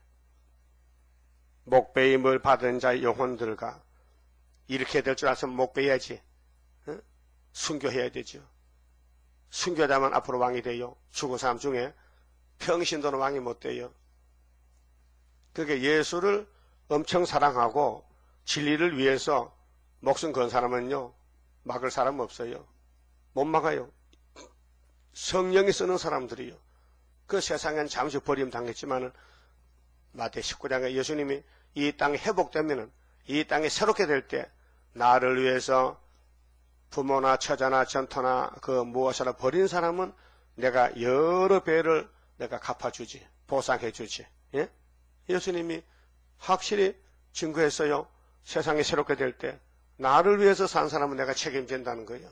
S1: 목배임을 받은 자의 영혼들과 이렇게 될 줄 알았으면 목배야지. 어? 순교해야 되죠. 순교자만 앞으로 왕이 돼요. 죽은 사람 중에 평신도는 왕이 못 돼요. 그게 예수를 엄청 사랑하고 진리를 위해서 목숨 건 사람은요 막을 사람 없어요. 못 막아요. 성령이 쓰는 사람들이요. 그 세상엔 잠시 버림 당했지만은 마태 십구 장에 예수님이 이 땅이 회복되면은 이 땅이 새롭게 될 때 나를 위해서 부모나 처자나 전토나 그 무엇이나 버린 사람은 내가 여러 배를 내가 갚아주지, 보상해주지. 예? 예수님이 확실히 증거했어요. 세상이 새롭게 될 때 나를 위해서 산 사람은 내가 책임진다는 거예요.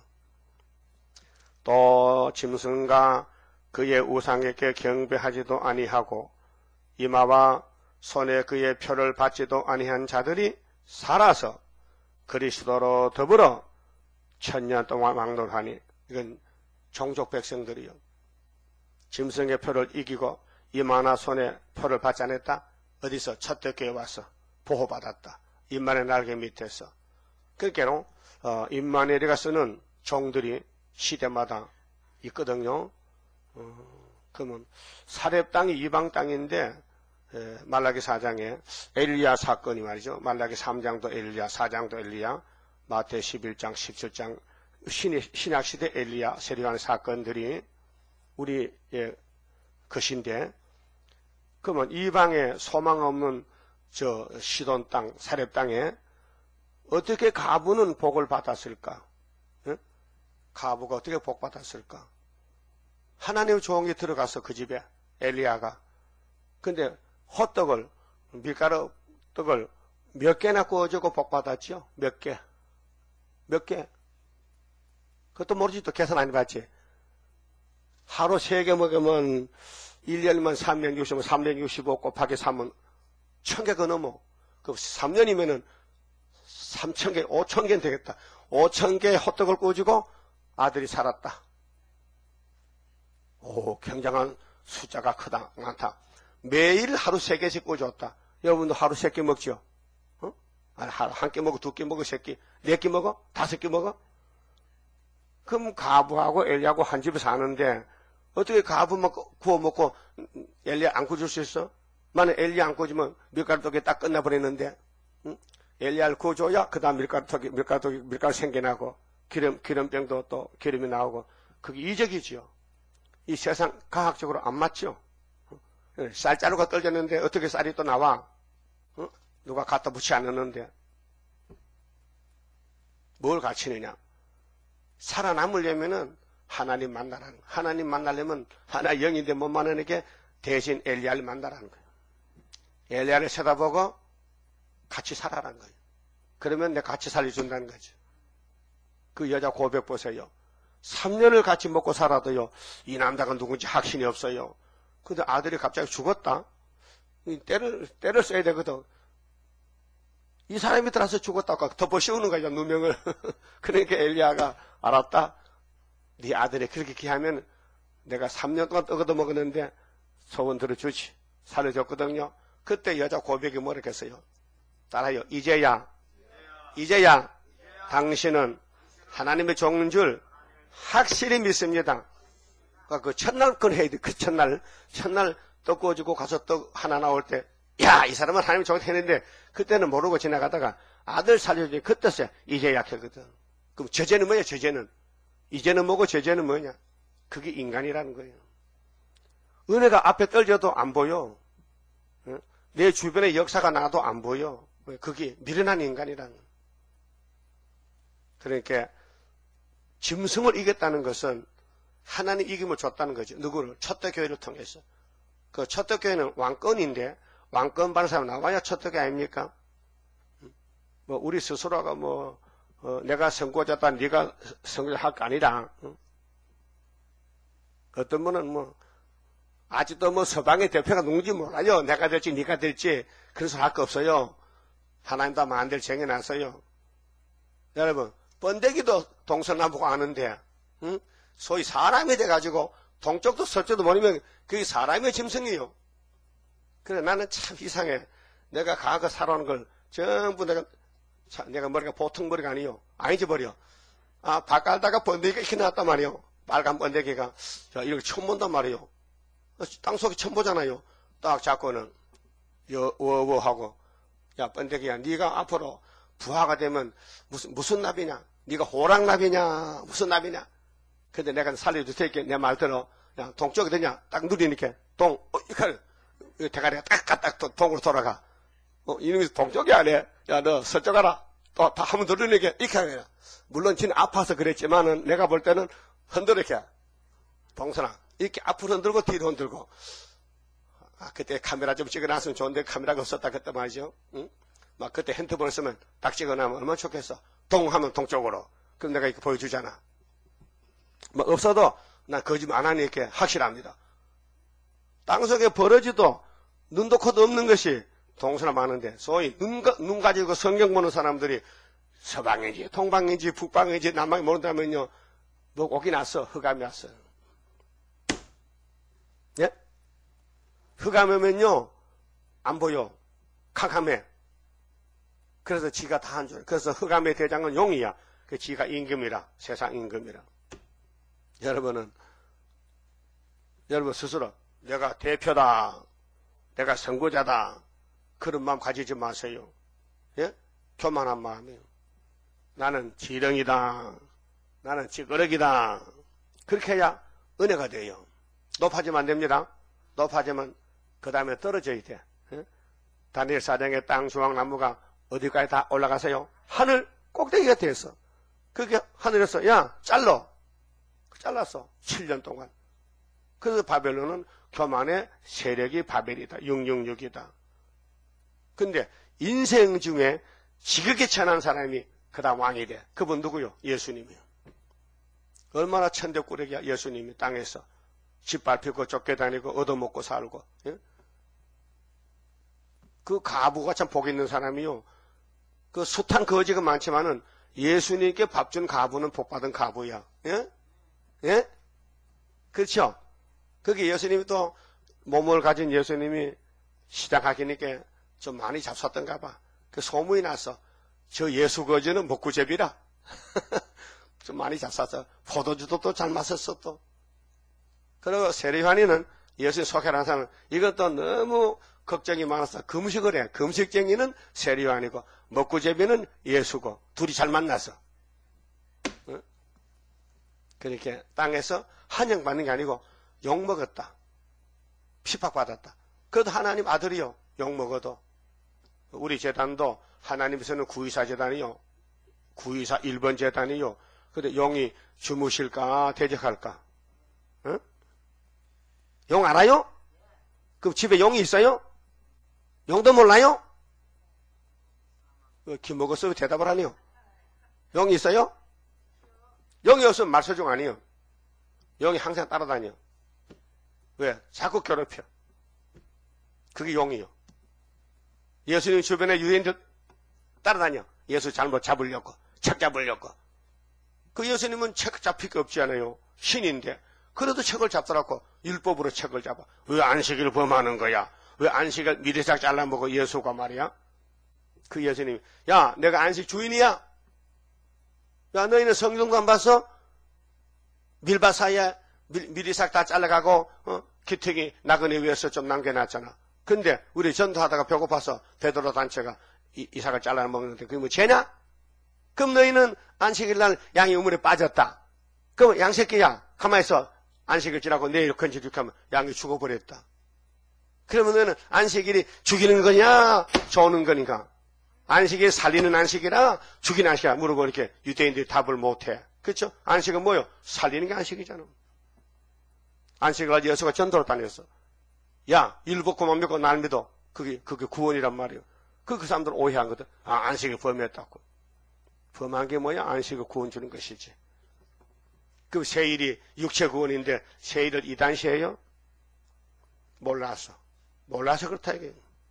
S1: 또 짐승과 그의 우상에게 경배하지도 아니하고 이마와 손에 그의 표를 받지도 아니한 자들이 살아서 그리스도로 더불어 천년 동안 왕노하니, 이건 종족 백성들이요. 짐승의 표를 이기고 이마나 손에 표를 받지 않았다? 어디서? 첫대교에 와서 보호받았다. 임마누엘 날개 밑에서. 그러니까 어, 임마누엘이가 쓰는 종들이 시대마다 있거든요. 어, 그러면 사렙 땅이 이방 땅인데 에, 말라기 사 장에 엘리야 사건이 말이죠. 말라기 삼 장도 엘리야, 사 장도 엘리야, 마태 십일 장, 십칠 장 신약시대 엘리야 세례요한의 사건들이 우리의 것인데, 그러면 이방에 소망 없는 저 시돈 땅, 사렙 땅에 어떻게 가부는 복을 받았을까? 응? 가부가 어떻게 복 받았을까? 하나님의 종이 들어가서 그 집에 엘리야가, 근데 헛떡을, 밀가루 떡을 몇 개나 구워주고 복 받았죠? 몇 개? 몇 개? 그것도 모르지, 또 계산 안 해봤지? 하루 세 개 먹으면 일 년이면 삼백육십, 삼백육십오 곱하기 삼은 천 개가 넘어. 그 삼 년이면은 삼천 개, 오천 개는 되겠다. 오천 개의 헛떡을 구워주고 아들이 살았다. 오, 굉장한 숫자가 크다, 많다. 매일 하루 세 개씩 구워줬다.
S2: 여러분도 하루 세 끼 먹죠? 어? 아니, 하루 한 끼 먹어, 두 끼 먹어, 세 끼, 네 끼 먹어? 다섯 끼 먹어? 그럼 가부하고 엘리야하고 한 집에 사는데 어떻게 가부 먹고 구워 먹고 엘리야 안 구워줄 수 있어? 만약 엘리야 안 구워주면 밀가루떡이 딱 끝나버리는데, 응? 엘리야를 구워줘야 그 다음 밀가루떡이, 밀가루떡이, 밀가루 생겨나고 기름, 기름병도 또 기름이 나오고 그게 이적이지요. 이 세상 과학적으로 안 맞죠? 쌀자루가 떨어졌는데 어떻게 쌀이 또 나와? 어? 누가 갖다 붙지 않았는데. 뭘 가르치느냐? 살아남으려면은 하나님 만나라는 거예요. 하나님 만나려면 하나 영인데 못 만나게 대신 엘리야를 만나라는 거예요. 엘리야를 쳐다보고 같이 살아라는 거예요. 그러면 내가 같이 살려준다는 거죠. 그 여자 고백 보세요. 삼 년을 같이 먹고 살아도요, 이 남자가 누군지 확신이 없어요. 근데 아들이 갑자기 죽었다? 때를, 때를 써야 되거든. 이 사람이 들어서 죽었다고 덮어 씌우는 거죠, 누명을. 그러니까 엘리야가 알았다. 네 아들이 그렇게 기하면 내가 삼 년 동안 떡 얻어 먹었는데 소원 들어주지. 살려줬거든요. 그때 여자 고백이 뭐랬겠어요? 따라요. 이제야, 이제야, 당신은 하나님의 종인 줄 확실히 믿습니다. 그 첫날 건 해야 돼. 그 첫날, 첫날 떡 구워주고 가서 떡 하나 나올 때, 야, 이 사람은 하나님의 종이 했는데, 그때는 모르고 지나가다가 아들 살려주니 그때서야 이제 약했거든. 그럼 저죄는 뭐냐, 저죄는? 이제는 뭐고 저죄는 뭐냐? 그게 인간이라는 거예요. 은혜가 앞에 떨어져도 안 보여. 내 주변에 역사가 나도 안 보여. 그게 미련한 인간이라는 거예요. 그러니까 짐승을 이겼다는 것은 하나님 이김을 줬다는 거죠. 누구를? 첫대교회를 통해서. 그 첫대교회는 왕권인데 왕권 받는 사람 나와야 첫대교회 아닙니까? 뭐 우리 스스로가 뭐 어, 내가 선고자다 네가 선고자 할 거 아니라 어? 어떤 분은 뭐 아직도 뭐 서방의 대표가 누군지 몰라요. 내가 될지 네가 될지 그래서 할 거 없어요. 하나님도 만들 정해놨어요. 여러분 번데기도 동서남북 아는데 응? 소위 사람이 돼가지고 동쪽도 서쪽도 모르면 그게 사람의 짐승이에요. 그래 나는 참 이상해. 내가 과거 살아오는 걸 전부 내가 참, 내가 머리가 보통 머리가 아니요. 아니지 버려. 아, 밥 깔다가 번데기가 이렇게 나왔단 말이요. 빨간 번데기가. 자, 이렇게 처음 본단 말이요. 땅속에 처음 보잖아요. 딱 잡고는 여, 워워 하고 야, 번데기야, 네가 앞으로 부하가 되면 무슨 무슨 나비냐? 네가 호랑나비냐? 무슨 나비냐? 근데 내가 살려줄 테니까 내 말 들어. 야, 동쪽이 되냐? 딱 누리니까 동, 어, 이렇게 대가리가 딱딱 동으로 돌아가. 어, 이놈이 동쪽이 아니야. 야, 너 서쪽 가라. 또 다 한번 누리니까 이렇게 하냐. 물론 지는 아파서 그랬지만은 내가 볼 때는 흔들어 이렇게. 동선아, 이렇게 앞으로 흔들고 뒤로 흔들고. 아, 그때 카메라 좀 찍어놨으면 좋은데 카메라가 없었다 그때 말이죠. 응? 막 그때 핸드폰을 쓰면 딱 찍어놔면 얼마나 좋겠어. 동 하면 동쪽으로. 그럼 내가 이렇게 보여주잖아. 뭐 없어도 난 거짓말 안 하니 이렇게 확실합니다. 땅속에 벌어지도 눈도 코도 없는 것이 동서나 많은데 소위 눈, 눈 가지고 성경 보는 사람들이 서방인지 동방인지 북방인지 남방이 모른다면요. 뭐 오긴 왔어. 흑암이 왔어. 예? 흑암이 오면요. 안 보여. 캄캄해. 그래서 지가 다 한 줄. 그래서 흑암의 대장은 용이야. 그 지가 임금이라. 세상 임금이라. 여러분은 여러분 스스로 내가 대표다. 내가 선구자다. 그런 마음 가지지 마세요. 예? 교만한 마음이에요. 나는 지렁이다. 나는 찌끄러기다. 그렇게 해야 은혜가 돼요. 높아지면 안 됩니다. 높아지면 그 다음에 떨어져야 돼. 예? 다니엘 사장의 땅 주황나무가 어디까지 다 올라가세요? 하늘 꼭대기가 됐어. 그게 하늘에서 야 잘라. 잘랐어. 칠 년 동안. 그래서 바벨론은 교만의 세력이 바벨이다. 육육육이다. 근데 인생 중에 지극히 천한 사람이 그 다음 왕이 돼. 그분 누구요? 예수님이요. 얼마나 천대꾸러기야 예수님이 땅에서 집 밟히고 쫓겨다니고 얻어먹고 살고. 예? 그 가부가 참 복 있는 사람이요. 그 숱한 거지가 많지만은 예수님께 밥 준 가부는 복 받은 가부야. 예? 예? 그렇죠? 그게 예수님이 또 몸을 가진 예수님이 시장 가기니까 좀 많이 잡섰던가 봐. 그 소문이 났어. 저 예수 거지는 목구제비라. 좀 많이 잡쌌어. 포도주도 또 잘 마셨어 또. 그리고 세례요한이는 예수의 속회라는 사람은 이것도 너무 걱정이 많아서 금식을 해. 금식쟁이는 세례요한이고 먹구제비는 예수고 둘이 잘 만나서. 어? 그렇게 땅에서 한영받는 게 아니고 욕먹었다. 핍박받았다. 그래도 하나님 아들이요. 욕먹어도. 우리 재단도 하나님께서는 구이사 재단이요. 구이사 일 번 재단이요. 근데 용이 주무실까 대적할까? 어? 용 알아요? 그럼 집에 용이 있어요? 용도 몰라요? 김 먹었어요? 대답을 하네요. 용이 있어요? 용이 없으면 말소중 아니에요. 용이 항상 따라다녀. 왜? 자꾸 괴롭혀. 그게 용이요. 예수님 주변에 유대인들 따라다녀. 예수 잘못 잡으려고, 책 잡으려고. 그 예수님은 책 잡힐 게 없지 않아요. 신인데. 그래도 책을 잡더라고. 율법으로 책을 잡아. 왜 안식일을 범하는 거야? 왜 안식을 미리싹 잘라먹어 예수가 말이야? 그 예수님이 야 내가 안식 주인이야. 야 너희는 성경도 안 봤어? 밀밭 사이에 밀, 미리싹 다 잘라가고 어? 기특이 나그네 위에서 좀 남겨놨잖아. 근데 우리 전도하다가 배고파서 베드로 단체가 이, 이삭을 잘라 먹는데 그게 뭐 죄냐? 그럼 너희는 안식일 날 양이 우물에 빠졌다. 그럼 양새끼야 가만히 있어. 안식일 지나고 내일 건지죽하면 양이 죽어버렸다. 그러면 너는 안식일이 죽이는 거냐 좋은 거니까? 안식일 살리는 안식이라 죽이는 안식이라 물어보면 이렇게 유대인들이 답을 못해. 그렇죠? 안식은 뭐요? 살리는 게 안식이잖아. 안식일 날 예수가 전도로 다녔어. 야 일곱 그만 믿고 날 믿어. 그게 그게 구원이란 말이에요. 그, 그 사람들 오해한 거든. 아 안식을 범했다고. 범한 게 뭐야? 안식을 구원 주는 것이지. 그 세일이 육체 구원인데 세일을 이단시해요? 몰라서. 몰라서 그렇다 이게.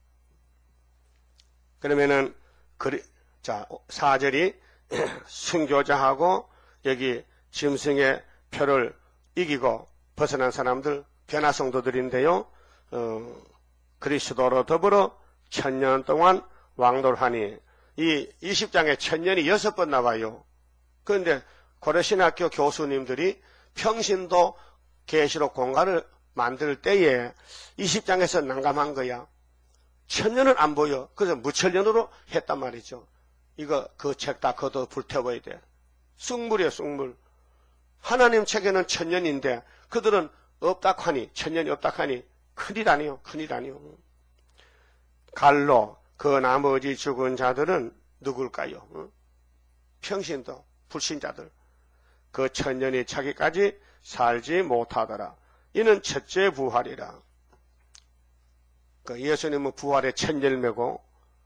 S2: 그러면은 그리, 자 사 절이 순교자하고 여기 짐승의 표를 이기고 벗어난 사람들 변화 성도들인데요. 어, 그리스도로 더불어 천년 동안 왕돌하니 이 이십 장에 천년이 여섯 번 나와요. 그런데 고려신학교 교수님들이 평신도 계시록 공간을 만들 때에 이십 장에서 난감한 거야. 천년은 안 보여. 그래서 무천년으로 했단 말이죠. 이거 그 책 다 걷어 불태워야 돼. 쑥물이에요, 쑥물. 하나님 책에는 천년인데 그들은 없다하니 천년이 없다하니 큰일 아니요, 큰일 아니요. 갈로 그 나머지 죽은 자들은 누굴까요? 어? 평신도 불신자들. 그 천년이 차기까지 살지 못하더라. 이는 첫째 부활이라. 그 예수님은 부활의 첫 열매고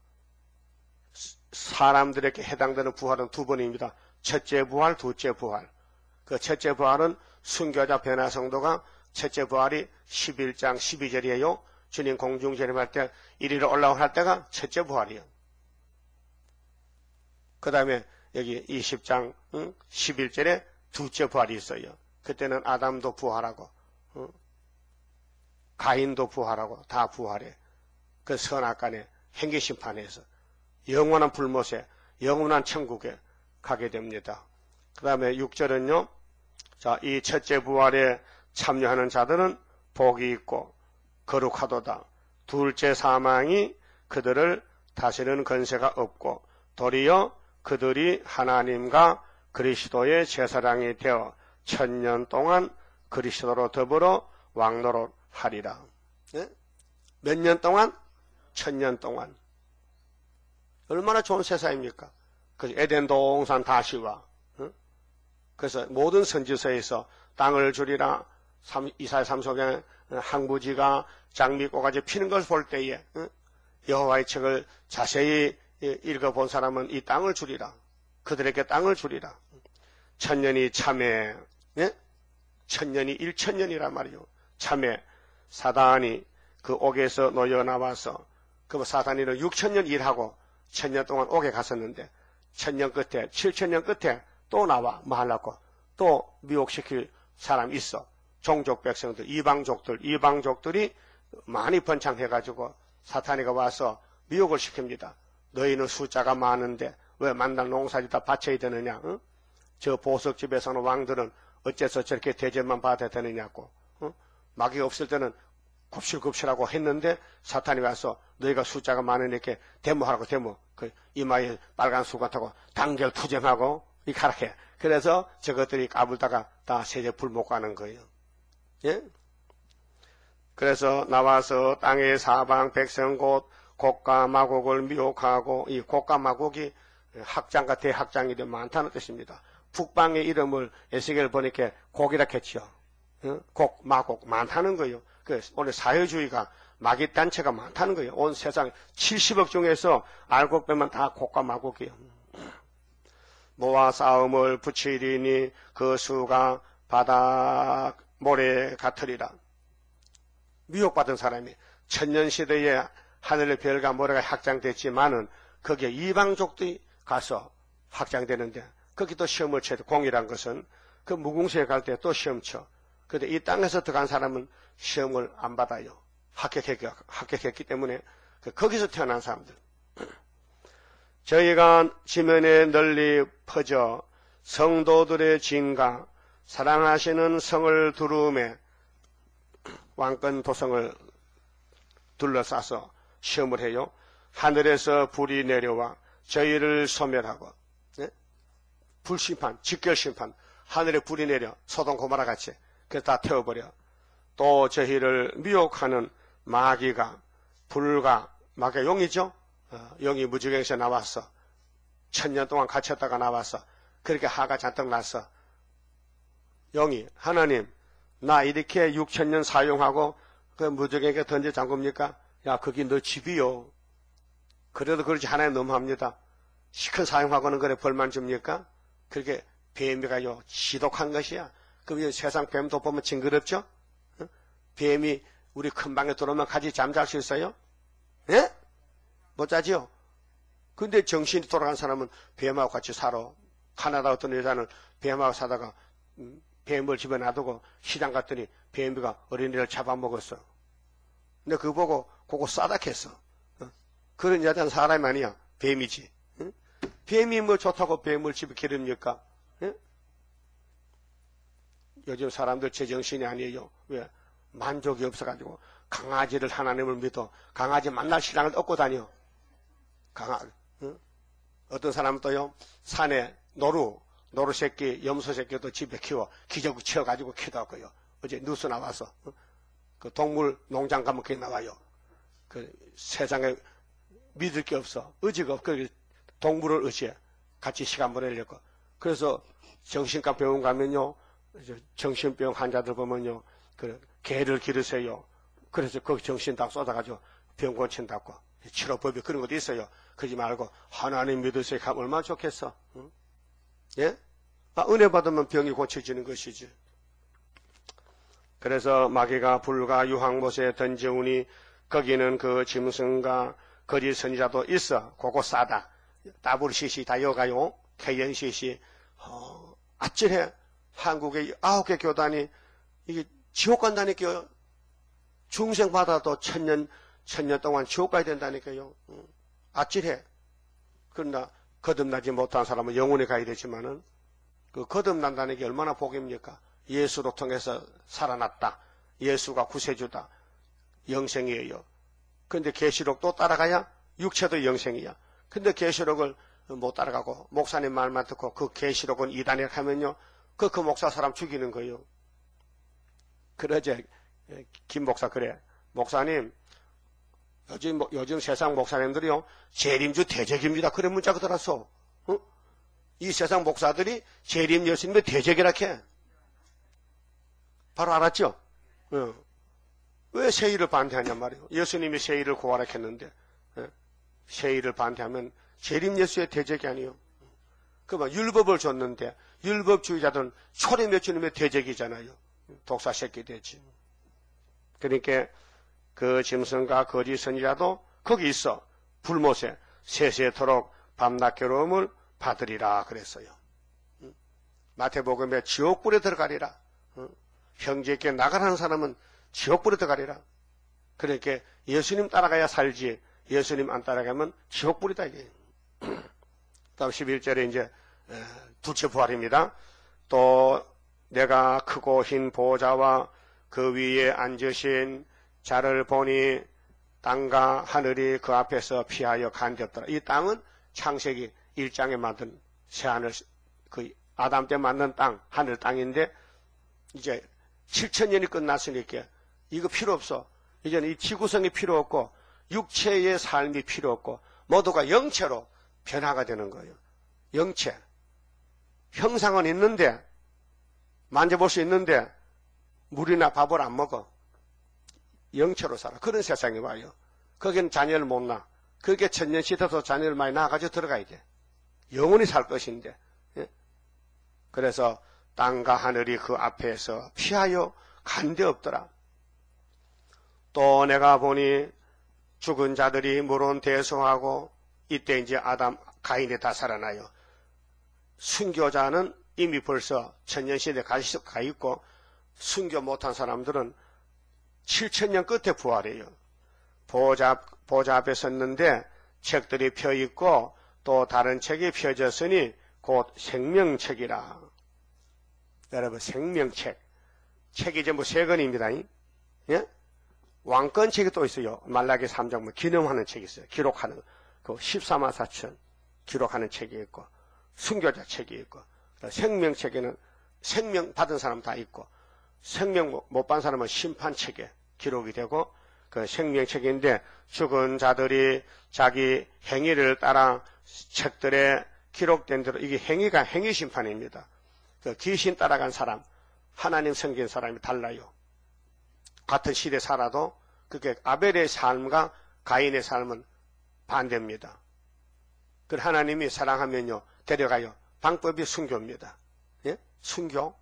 S2: 사람들에게 해당되는 부활은 두 번입니다. 첫째 부활, 둘째 부활. 그 첫째 부활은 순교자 변화 성도가 첫째 부활이 십일 장 십이 절이에요. 주님 공중재림할 때 이리로 올라올 때가 첫째 부활이에요. 그 다음에 여기 이십 장 응? 십일 절에 둘째 부활이 있어요. 그때는 아담도 부활하고 응? 가인도 부활하고 다 부활해. 그 선악간의 행기심판에서 영원한 불못에 영원한 천국에 가게 됩니다. 그 다음에 육 절은요. 자, 이 첫째 부활에 참여하는 자들은 복이 있고 거룩하도다. 둘째 사망이 그들을 다스리는 권세가 없고 도리어 그들이 하나님과 그리스도의 제사장이 되어 천년 동안 그리스도로 더불어 왕노릇 하리라. 네? 몇 년 동안? 천년 동안. 얼마나 좋은 세상입니까? 그 에덴 동산 다시와. 어? 그래서 모든 선지서에서 땅을 주리라. 이사야 삼십 장에 항부지가 장미꽃까지 피는 것을 볼 때에 어? 여호와의 책을 자세히 읽어본 사람은 이 땅을 주리라. 그들에게 땅을 주리라. 천년이 참회, 예? 천년이 일천년이란 말이요. 참회. 사단이 그 옥에서 놓여 나와서 그 사단이는 육천년 일하고 천년 동안 옥에 갔었는데 천년 끝에 칠천년 끝에 또 나와 뭐 하려고 또 미혹시킬 사람 있어. 종족 백성들, 이방족들, 이방족들이 많이 번창해가지고 사탄이가 와서
S1: 미혹을 시킵니다. 너희는 숫자가 많은데 왜 만날 농사지다 바쳐야 되느냐? 어? 저 보석집에 사는 왕들은 어째서 저렇게 대접만 받아야 되느냐고. 어? 마귀가 없을 때는 굽실굽실하고 했는데 사탄이 와서 너희가 숫자가 많으니까 데모하라고 데모. 그 이마에 빨간 수건타고 단결 투쟁하고 이 가락해. 그래서 저것들이 까불다가 다 세제 불못 가는 거예요. 예? 그래서 나와서 땅의 사방 백성 곧 곡과 마곡을 미혹하고, 이 곡과 마곡이 학장과 대학장이 되 많다는 뜻입니다. 북방의 이름을 에스겔 보니까 곡이라 했죠. 곡, 마곡 많다는 거예요. 그래서 오늘 사회주의가 마귀 단체가 많다는 거예요. 온 세상 칠십억 중에서 알고 빼면 다 곡과 마곡이에요. 모아 싸움을 붙이리니 그 수가 바닥 모래 같으리라. 미혹받은 사람이 천년시대에 하늘의 별과 모래가 확장됐지만은 거기에 이방족들이 가서 확장되는데 거기 또 시험을 쳐야 돼. 공이란 것은 그 무궁수에 갈 때 또 시험 쳐. 근데 이 땅에서 들어간 사람은 시험을 안 받아요. 합격했기, 합격했기 때문에 거기서 태어난 사람들. 저희가 지면에 널리 퍼져 성도들의 진가 사랑하시는 성을 두루매 왕권 도성을 둘러싸서 시험을 해요. 하늘에서 불이 내려와 저희를 소멸하고, 네? 불심판, 직결심판, 하늘에 불이 내려 소돔 고모라 같이 그래서 다 태워버려. 또 저희를 미혹하는 마귀가, 불과, 마귀가 용이죠? 어, 용이 무지개에서 나왔어. 천년 동안 갇혔다가 나왔어. 그렇게 화가 잔뜩 났어. 용이, 하나님, 나 이렇게 육천 년 사용하고 그 무적에게 던져 잠굽니까? 야, 그게 너 집이요. 그래도 그러지 하나님 너무합니다. 시큰 사용하고는 그래 벌만 줍니까? 그렇게 뱀이가요 지독한 것이야. 그럼 세상 뱀도 보면 징그럽죠? 어? 뱀이 우리 큰 방에 들어오면 같이 잠잘 수 있어요? 예? 못 자지요? 근데 정신이 돌아간 사람은 뱀하고 같이 살아. 카나다 어떤 여자는 뱀하고 사다가 음, 뱀을 집에 놔두고 시장 갔더니 뱀이가 어린이를 잡아먹었어. 근데 그거 보고 그거 싸닥했어. 어? 그런 여자는 사람이 아니야. 뱀이지. 응? 뱀이 뭐 좋다고 뱀을 집에 기릅니까? 응? 요즘 사람들 제정신이 아니에요. 왜? 만족이 없어가지고 강아지를 하나님을 믿어. 강아지 만날 신랑을 얻고 다녀. 강아, 응? 어떤 사람은 또요 산에 노루 노루 새끼, 염소 새끼도 집에 키워. 기저귀 치워가지고 키워갖고요. 어제 뉴스 나와서, 어? 그 동물 농장 가면 그게 나와요. 그 세상에 믿을 게 없어. 의지가 없고, 동물을 의지해. 같이 시간 보내려고. 그래서 정신과 병원 가면요, 정신병 환자들 보면요, 그 개를 기르세요. 그래서 거기 정신 다 쏟아가지고 병 고친다고. 치료법이 그런 것도 있어요. 그러지 말고 하나님 믿으세요. 가면 얼마나 좋겠어. 응? 예? 아, 은혜 받으면 병이 고쳐지는 것이지. 그래서 마귀가 불과 유황못에 던져오니 거기는 그 짐승과 거리 선지자도 있어. 그거 싸다. 더블유씨씨 다 여가요. 케이엔씨씨. 어, 아찔해. 한국의 아홉 개 교단이 이게 지옥 간다니까요. 중생 받아도 천년, 천년 동안 지옥 가야 된다니까요. 응. 아찔해. 그러나 거듭나지 못한 사람은 영원히 가야 되지만은 그 거듭난다는 게 얼마나 복입니까? 예수로 통해서 살아났다. 예수가 구세주다. 영생이에요. 근데 계시록도 따라가야 육체도 영생이야. 근데 계시록을 못 따라가고 목사님 말만 듣고 그 계시록은 이단에 하면요. 그, 그 목사 사람 죽이는 거예요. 그러지. 김 목사 그래. 목사님 요즘, 요즘 세상 목사님들이요, 재림주 대적입니다. 그런 문자가 들었어. 어? 이 세상 목사들이 재림 예수님의 대적이라 해. 바로 알았죠? 어. 왜 세일을 반대하냔 말이에요. 예수님이 세일을 고하락했는데, 어? 세일을 반대하면 재림 예수의 대적이 아니에요. 그만 율법을 줬는데, 율법주의자들은 초림 예수님의 대적이잖아요. 독사 새끼 되지. 그러니까, 그 짐승과 거짓 선지자도 거기 있어. 불못에 세세토록 밤낮 괴로움을 받으리라 그랬어요. 응? 마태복음에 지옥불에 들어가리라. 응? 형제께 나가라는 사람은 지옥불에 들어가리라. 그러니까 예수님 따라가야 살지 예수님 안 따라가면 지옥불이다 이게. 다음 십일 절에 이제 둘째 부활입니다. 또 내가 크고 흰 보좌와 그 위에 앉으신 자를 보니 땅과 하늘이 그 앞에서 피하여 간되었더라. 이 땅은 창세기 일 장에 만든 새하늘, 그 아담 때 만든 땅, 하늘 땅인데 이제 칠천 년이 끝났으니까 이거 필요 없어. 이제는 이 지구성이 필요 없고 육체의 삶이 필요 없고 모두가 영체로 변화가 되는 거예요. 영체. 형상은 있는데 만져볼 수 있는데 물이나 밥을 안 먹어. 영체로 살아. 그런 세상이 와요. 거기는 자녀를 못 낳아. 그렇게 천년시대도 자녀를 많이 낳아가지고 들어가야 돼. 영원히 살 것인데. 예? 그래서 땅과 하늘이 그 앞에서 피하여 간데 없더라. 또 내가 보니 죽은 자들이 물은 대성하고 이때 이제 아담, 가인이 다 살아나요. 순교자는 이미 벌써 천년시대에 가 있고 순교 못한 사람들은 칠천 년 끝에 부활해요. 보좌, 보좌 앞에 섰는데 책들이 펴있고 또 다른 책이 펴졌으니 곧 생명책이라. 여러분 생명책. 책이 전부 세 권입니다. 예? 왕권 책이 또 있어요. 말라기 삼 장 뭐 기념하는 책이 있어요. 기록하는 그 십사만 사천 기록하는 책이 있고 순교자 책이 있고 생명책에는 생명 받은 사람 다 있고 생명 못 받은 사람은 심판책에 기록이 되고 그 생명책인데 죽은 자들이 자기 행위를 따라 책들에 기록된 대로 이게 행위가 행위 심판입니다. 그 귀신 따라간 사람, 하나님 섬긴 사람이 달라요. 같은 시대 살아도 그게 아벨의 삶과 가인의 삶은 반대입니다. 그 하나님이 사랑하면요 데려가요. 방법이 순교입니다. 예? 순교.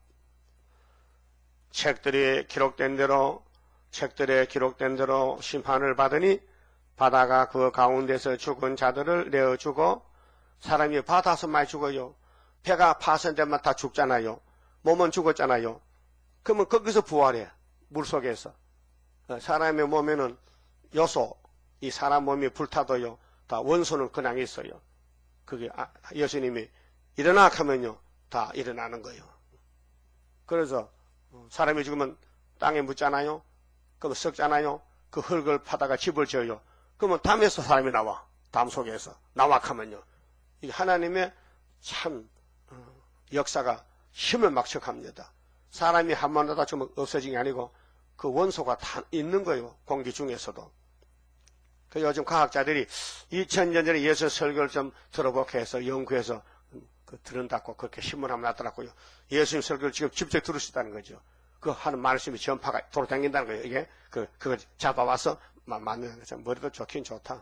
S1: 책들이 기록된 대로 책들에 기록된 대로 심판을 받으니 바다가 그 가운데서 죽은 자들을 내어주고 사람이 바다에서 많이 죽어요. 배가 파선 되면 다 죽잖아요. 몸은 죽었잖아요. 그러면 거기서 부활해. 물속에서. 사람의 몸에는 요소, 이 사람 몸이 불타도요. 다 원소는 그냥 있어요. 그게 예수님이 일어나 하면요. 다 일어나는 거예요. 그래서 사람이 죽으면 땅에 묻잖아요. 그럼 썩잖아요. 그 흙을 파다가 집을 지어요. 그러면 담에서 사람이 나와. 담 속에서. 나와 하면요. 이게 하나님의 참 역사가 힘을 막척합니다. 사람이 한 번 하다 죽으면 없어진 게 아니고 그 원소가 다 있는 거예요. 공기 중에서도. 그 요즘 과학자들이 이천 년 전에 예수 설교를 좀 들어보게 해서 연구해서 그 들은다고 그렇게 신문 한번 나더라고요. 예수님 설교를 지금 직접 들을 수 있다는 거죠. 그 하는 말씀이 전파가 돌아다닌다는 거예요. 이게 그 그걸 잡아와서 맞는 거죠. 머리도 좋긴 좋다.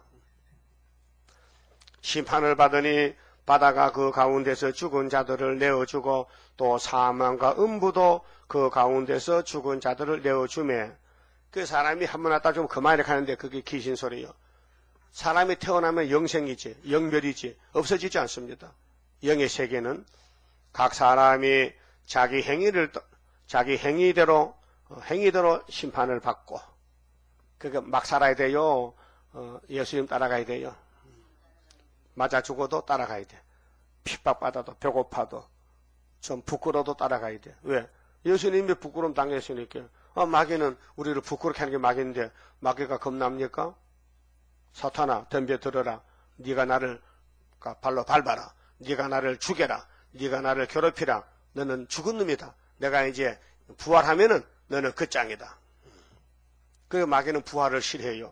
S1: 심판을 받으니 바다가 그 가운데서 죽은 자들을 내어주고 또 사망과 음부도 그 가운데서 죽은 자들을 내어주매 그 사람이 한 번 왔다 좀 그만 이렇게 하는데 그게 귀신 소리요. 사람이 태어나면 영생이지 영멸이지 없어지지 않습니다. 영의 세계는 각 사람이 자기 행위를 자기 행위대로 행위대로 심판을 받고 그게 막 살아야 돼요. 어, 예수님 따라가야 돼요. 맞아 죽어도 따라가야 돼. 핍박받아도 배고파도 좀 부끄러워도 따라가야 돼. 왜? 예수님이 부끄러움 당했으니까. 아, 마귀는 우리를 부끄럽게 하는 게 마귀인데 마귀가 겁납니까? 사탄아 덤벼들어라. 네가 나를 발로 밟아라. 네가 나를 죽여라. 네가 나를 괴롭히라. 너는 죽은 놈이다. 내가 이제 부활하면은 너는 끝장이다. 그 마귀는 부활을 싫어해요.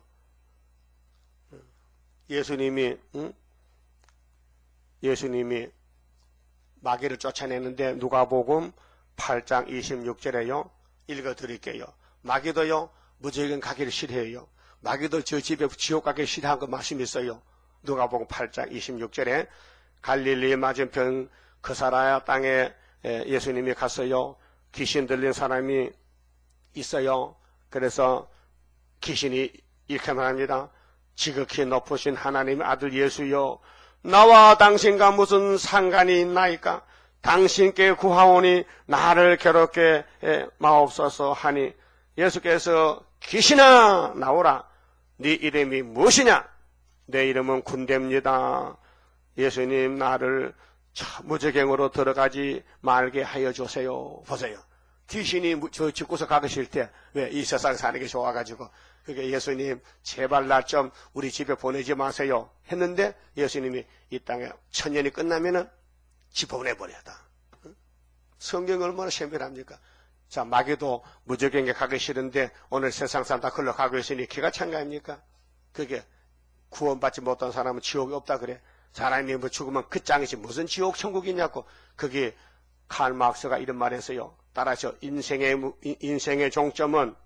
S1: 예수님이 응? 예수님이 마귀를 쫓아내는데 누가복음 팔 장 이십육 절에요. 읽어드릴게요. 마귀도요 무조건 가기를 싫어해요. 마귀도 저 집에 지옥 가기를 싫어한 그 말씀이 있어요. 누가복음 팔 장 이십육 절에 갈릴리 맞은편 그사라야 땅에 예수님이 갔어요. 귀신 들린 사람이 있어요. 그래서 귀신이 이렇게 말합니다. 지극히 높으신 하나님의 아들 예수여, 나와 당신과 무슨 상관이 있나이까? 당신께 구하오니 나를 괴롭게 마옵소서 하니 예수께서 귀신아 나오라. 네 이름이 무엇이냐? 내 이름은 군대입니다. 예수님 나를 무저갱으로 들어가지 말게 하여 주세요. 보세요. 귀신이 저 죽고서 가르칠 때 왜 이 세상 사는 게 좋아가지고 그게 예수님 제발 날 좀 우리 집에 보내지 마세요 했는데 예수님이 이 땅에 천년이 끝나면은 집어보내버려다. 성경이 얼마나 신비합니까? 자, 마귀도 무저갱에 가기 싫은데 오늘 세상 사람 다 흘러가고 있으니 기가 찬 거 아닙니까? 그게 구원받지 못한 사람은 지옥이 없다 그래. 사람이 뭐 죽으면 그 짱이지 무슨 지옥 천국이냐고. 그게 칼 막스가 이런 말 했어요. 따라서 인생의 인생의 종점은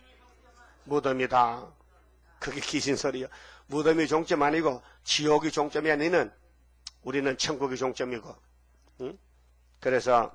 S1: 무덤이다. 그게 귀신설이요. 무덤이 종점 아니고 지옥이 종점이 아니는 우리는 천국이 종점이고. 응? 그래서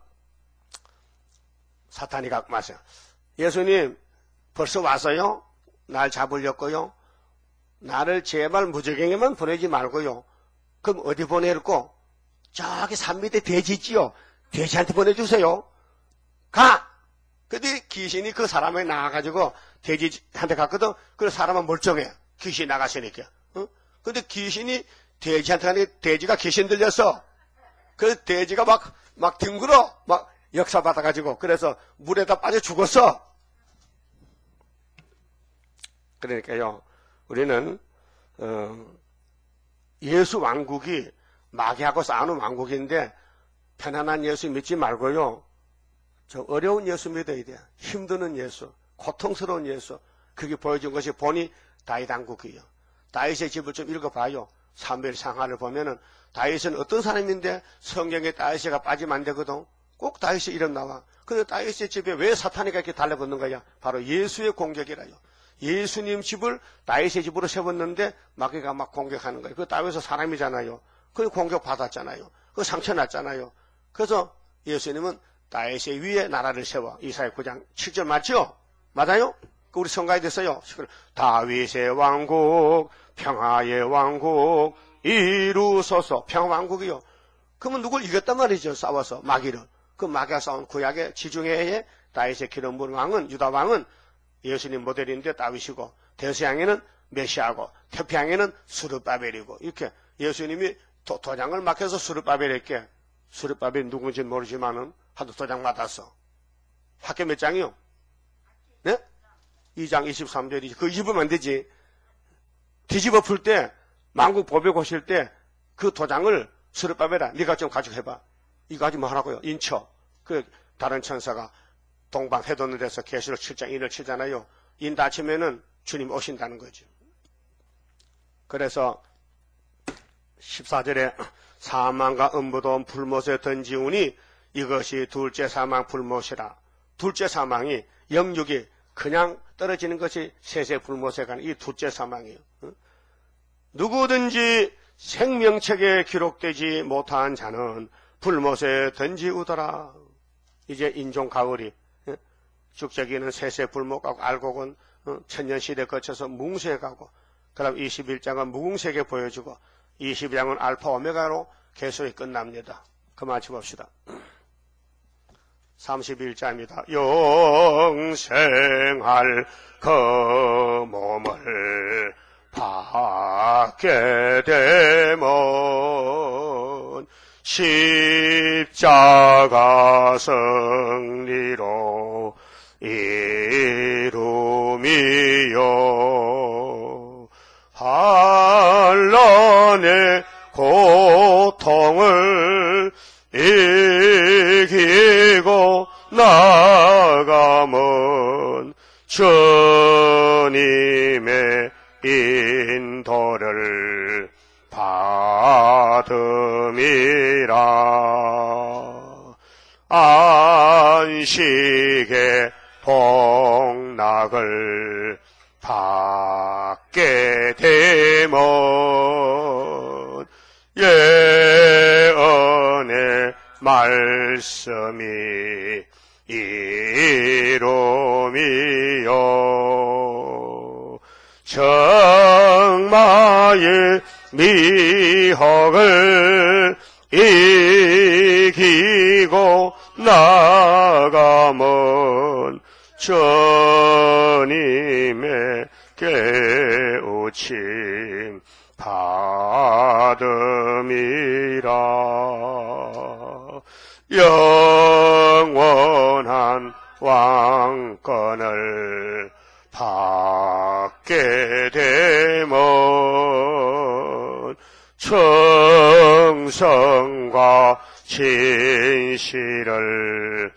S1: 사탄이 갖고 왔어요. 예수님 벌써 왔어요? 날 잡으려고요? 나를 제발 무저갱에만 보내지 말고요. 그럼 어디 보낼고? 저기 산 밑에 돼지 있지요? 돼지한테 보내주세요. 가! 근데 귀신이 그 사람에 나와가지고 돼지한테 갔거든. 그래서 사람은 멀쩡해. 귀신이 나갔으니까. 어? 근데 귀신이 돼지한테 가니까 돼지가 귀신 들렸어. 그래서 돼지가 막, 막 뒹굴어. 막 역사 받아가지고. 그래서 물에다 빠져 죽었어. 그러니까요. 우리는, 어, 예수 왕국이 마귀하고 싸우는 왕국인데 편안한 예수 믿지 말고요. 저 어려운 예수 믿어야 돼요. 힘드는 예수, 고통스러운 예수. 그게 보여준 것이 본이 다윗 왕국이에요. 다윗의 집을 좀 읽어봐요. 사무엘 상하를 보면은 다윗은 어떤 사람인데 성경에 다윗이가 빠지면 안 되거든. 꼭 다윗의 이름 나와. 근데 다윗의 집에 왜 사탄이가 이렇게 달라붙는 거야? 바로 예수의 공격이라요. 예수님 집을 다윗의 집으로 세웠는데 마귀가 막 공격하는 거예요. 그 다윗은 사람이잖아요. 그 공격 받았잖아요. 그 상처 났잖아요. 그래서 예수님은 다윗의 위에 나라를 세워. 이사야 구 장 칠 절 맞죠? 맞아요? 그 우리 성가에 됐어요. 다윗의 왕국, 평화의 왕국 이루소서. 평화왕국이요. 그러면 누굴 이겼단 말이죠. 싸워서 마귀를. 그 마귀가 싸운 구약의 지중해의 다윗의 기름 부은 왕은, 유다 왕은 예수님 모델인데 다윗이고, 대서양에는 메시아고, 태평양에는 스룹바벨이고, 이렇게 예수님이 도, 도장을 맡겨서 스룹바벨에게, 스룹바벨이 누군지는 모르지만은 하도 도장 맡았어. 학교 몇 장이요? 네? 이 장 이십삼 절이지. 그거 잊으면 안 되지. 뒤집어 풀 때, 만국 보배 고실 때, 그 도장을 스룹바벨아, 네가 좀 가지고 해봐. 이거 가지고 뭐 하라고요? 인쳐. 그, 다른 천사가 동방 해돋는 데서 계시록 칠 장 인을 치잖아요. 인 다치면은 주님 오신다는 거죠. 그래서 십사 절에 사망과 음부도 불못에 던지우니 이것이 둘째 사망 불못이라. 둘째 사망이 영육이 그냥 떨어지는 것이 셋의 불못에 가는 이 둘째 사망이에요. 누구든지 생명책에 기록되지 못한 자는 불못에 던지우더라. 이제 인종 가을이 죽자기는 셋의 불못 가고 알곡은 천년시대 거쳐서 뭉세에 가고, 그다음 이십일 장은 무궁색에 보여주고 이십이 장은 알파 오메가로 계속이 끝납니다. 그만 쳐봅시다. 삼십일 장입니다. 영생할 그 몸을 받게 되면 십자가 승리로 이루미요. 환난의 고통을 이기고 나가면 주님의 인도를 받음이라. 안식의 복락을 받게 되면 예언의 말씀이 이루미요. 정마의 미혹을 이기고 나가면 주님의 깨우침 받음이라. 영원한 왕권을 받게 되면 정성과 진실을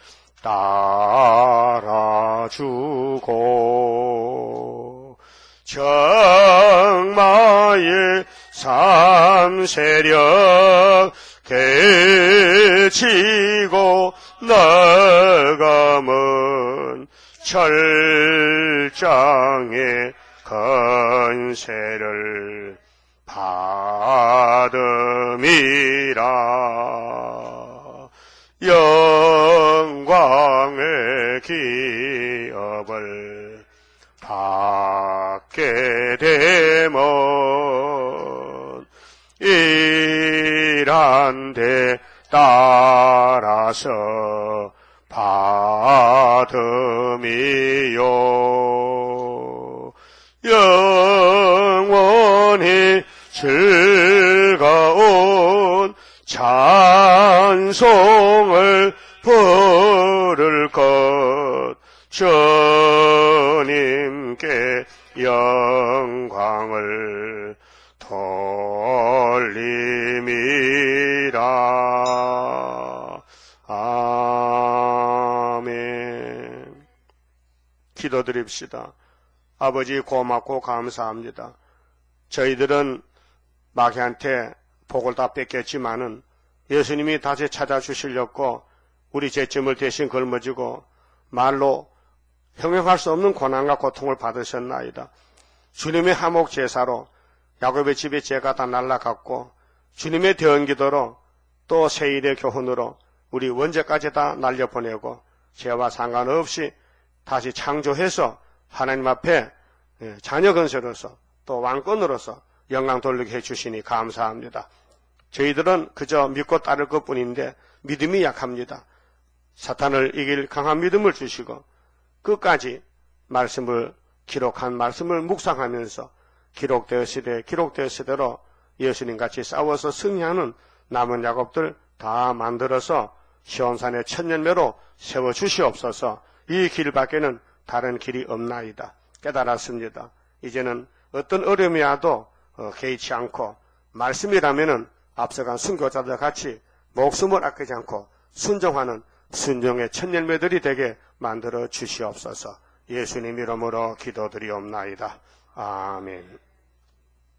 S1: 따라주고 정마의 삼세력 개치고 나가면 철장의 건세를 받음이라. 영광의 기업을 받게 되면 일한 데 따라서 받음이요. 영원히 즐거운 찬송을 부를 것, 주님께 영광을 돌림이라. 아멘. 기도드립시다. 아버지 고맙고 감사합니다. 저희들은 마귀한테 복을 다 뺏겼지만은 예수님이 다시 찾아주시려고 우리 죄점을 대신 걸머지고 말로 형용할 수 없는 고난과 고통을 받으셨나이다. 주님의 화목 제사로 야곱의 집의 죄가 다 날아갔고 주님의 대언기도로 또 세일의 교훈으로 우리 원죄까지 다 날려보내고 죄와 상관없이 다시 창조해서 하나님 앞에 자녀 건설로서 또 왕권으로서 영광 돌리게 해주시니 감사합니다. 저희들은 그저 믿고 따를 것뿐인데 믿음이 약합니다. 사탄을 이길 강한 믿음을 주시고 끝까지 말씀을 기록한 말씀을 묵상하면서 기록되었으되 기록되었으대로 예수님같이 싸워서 승리하는 남은 야곱들 다 만들어서 시온산의 천년매로 세워주시옵소서. 이 길밖에는 다른 길이 없나이다. 깨달았습니다. 이제는 어떤 어려움이 와도 어, 개의치 않고 말씀이라면은 앞서간 순교자들 같이 목숨을 아끼지 않고 순종하는 순종의 천년매들이 되게 만들어 주시옵소서. 예수님 이름으로 기도드리옵나이다. 아멘.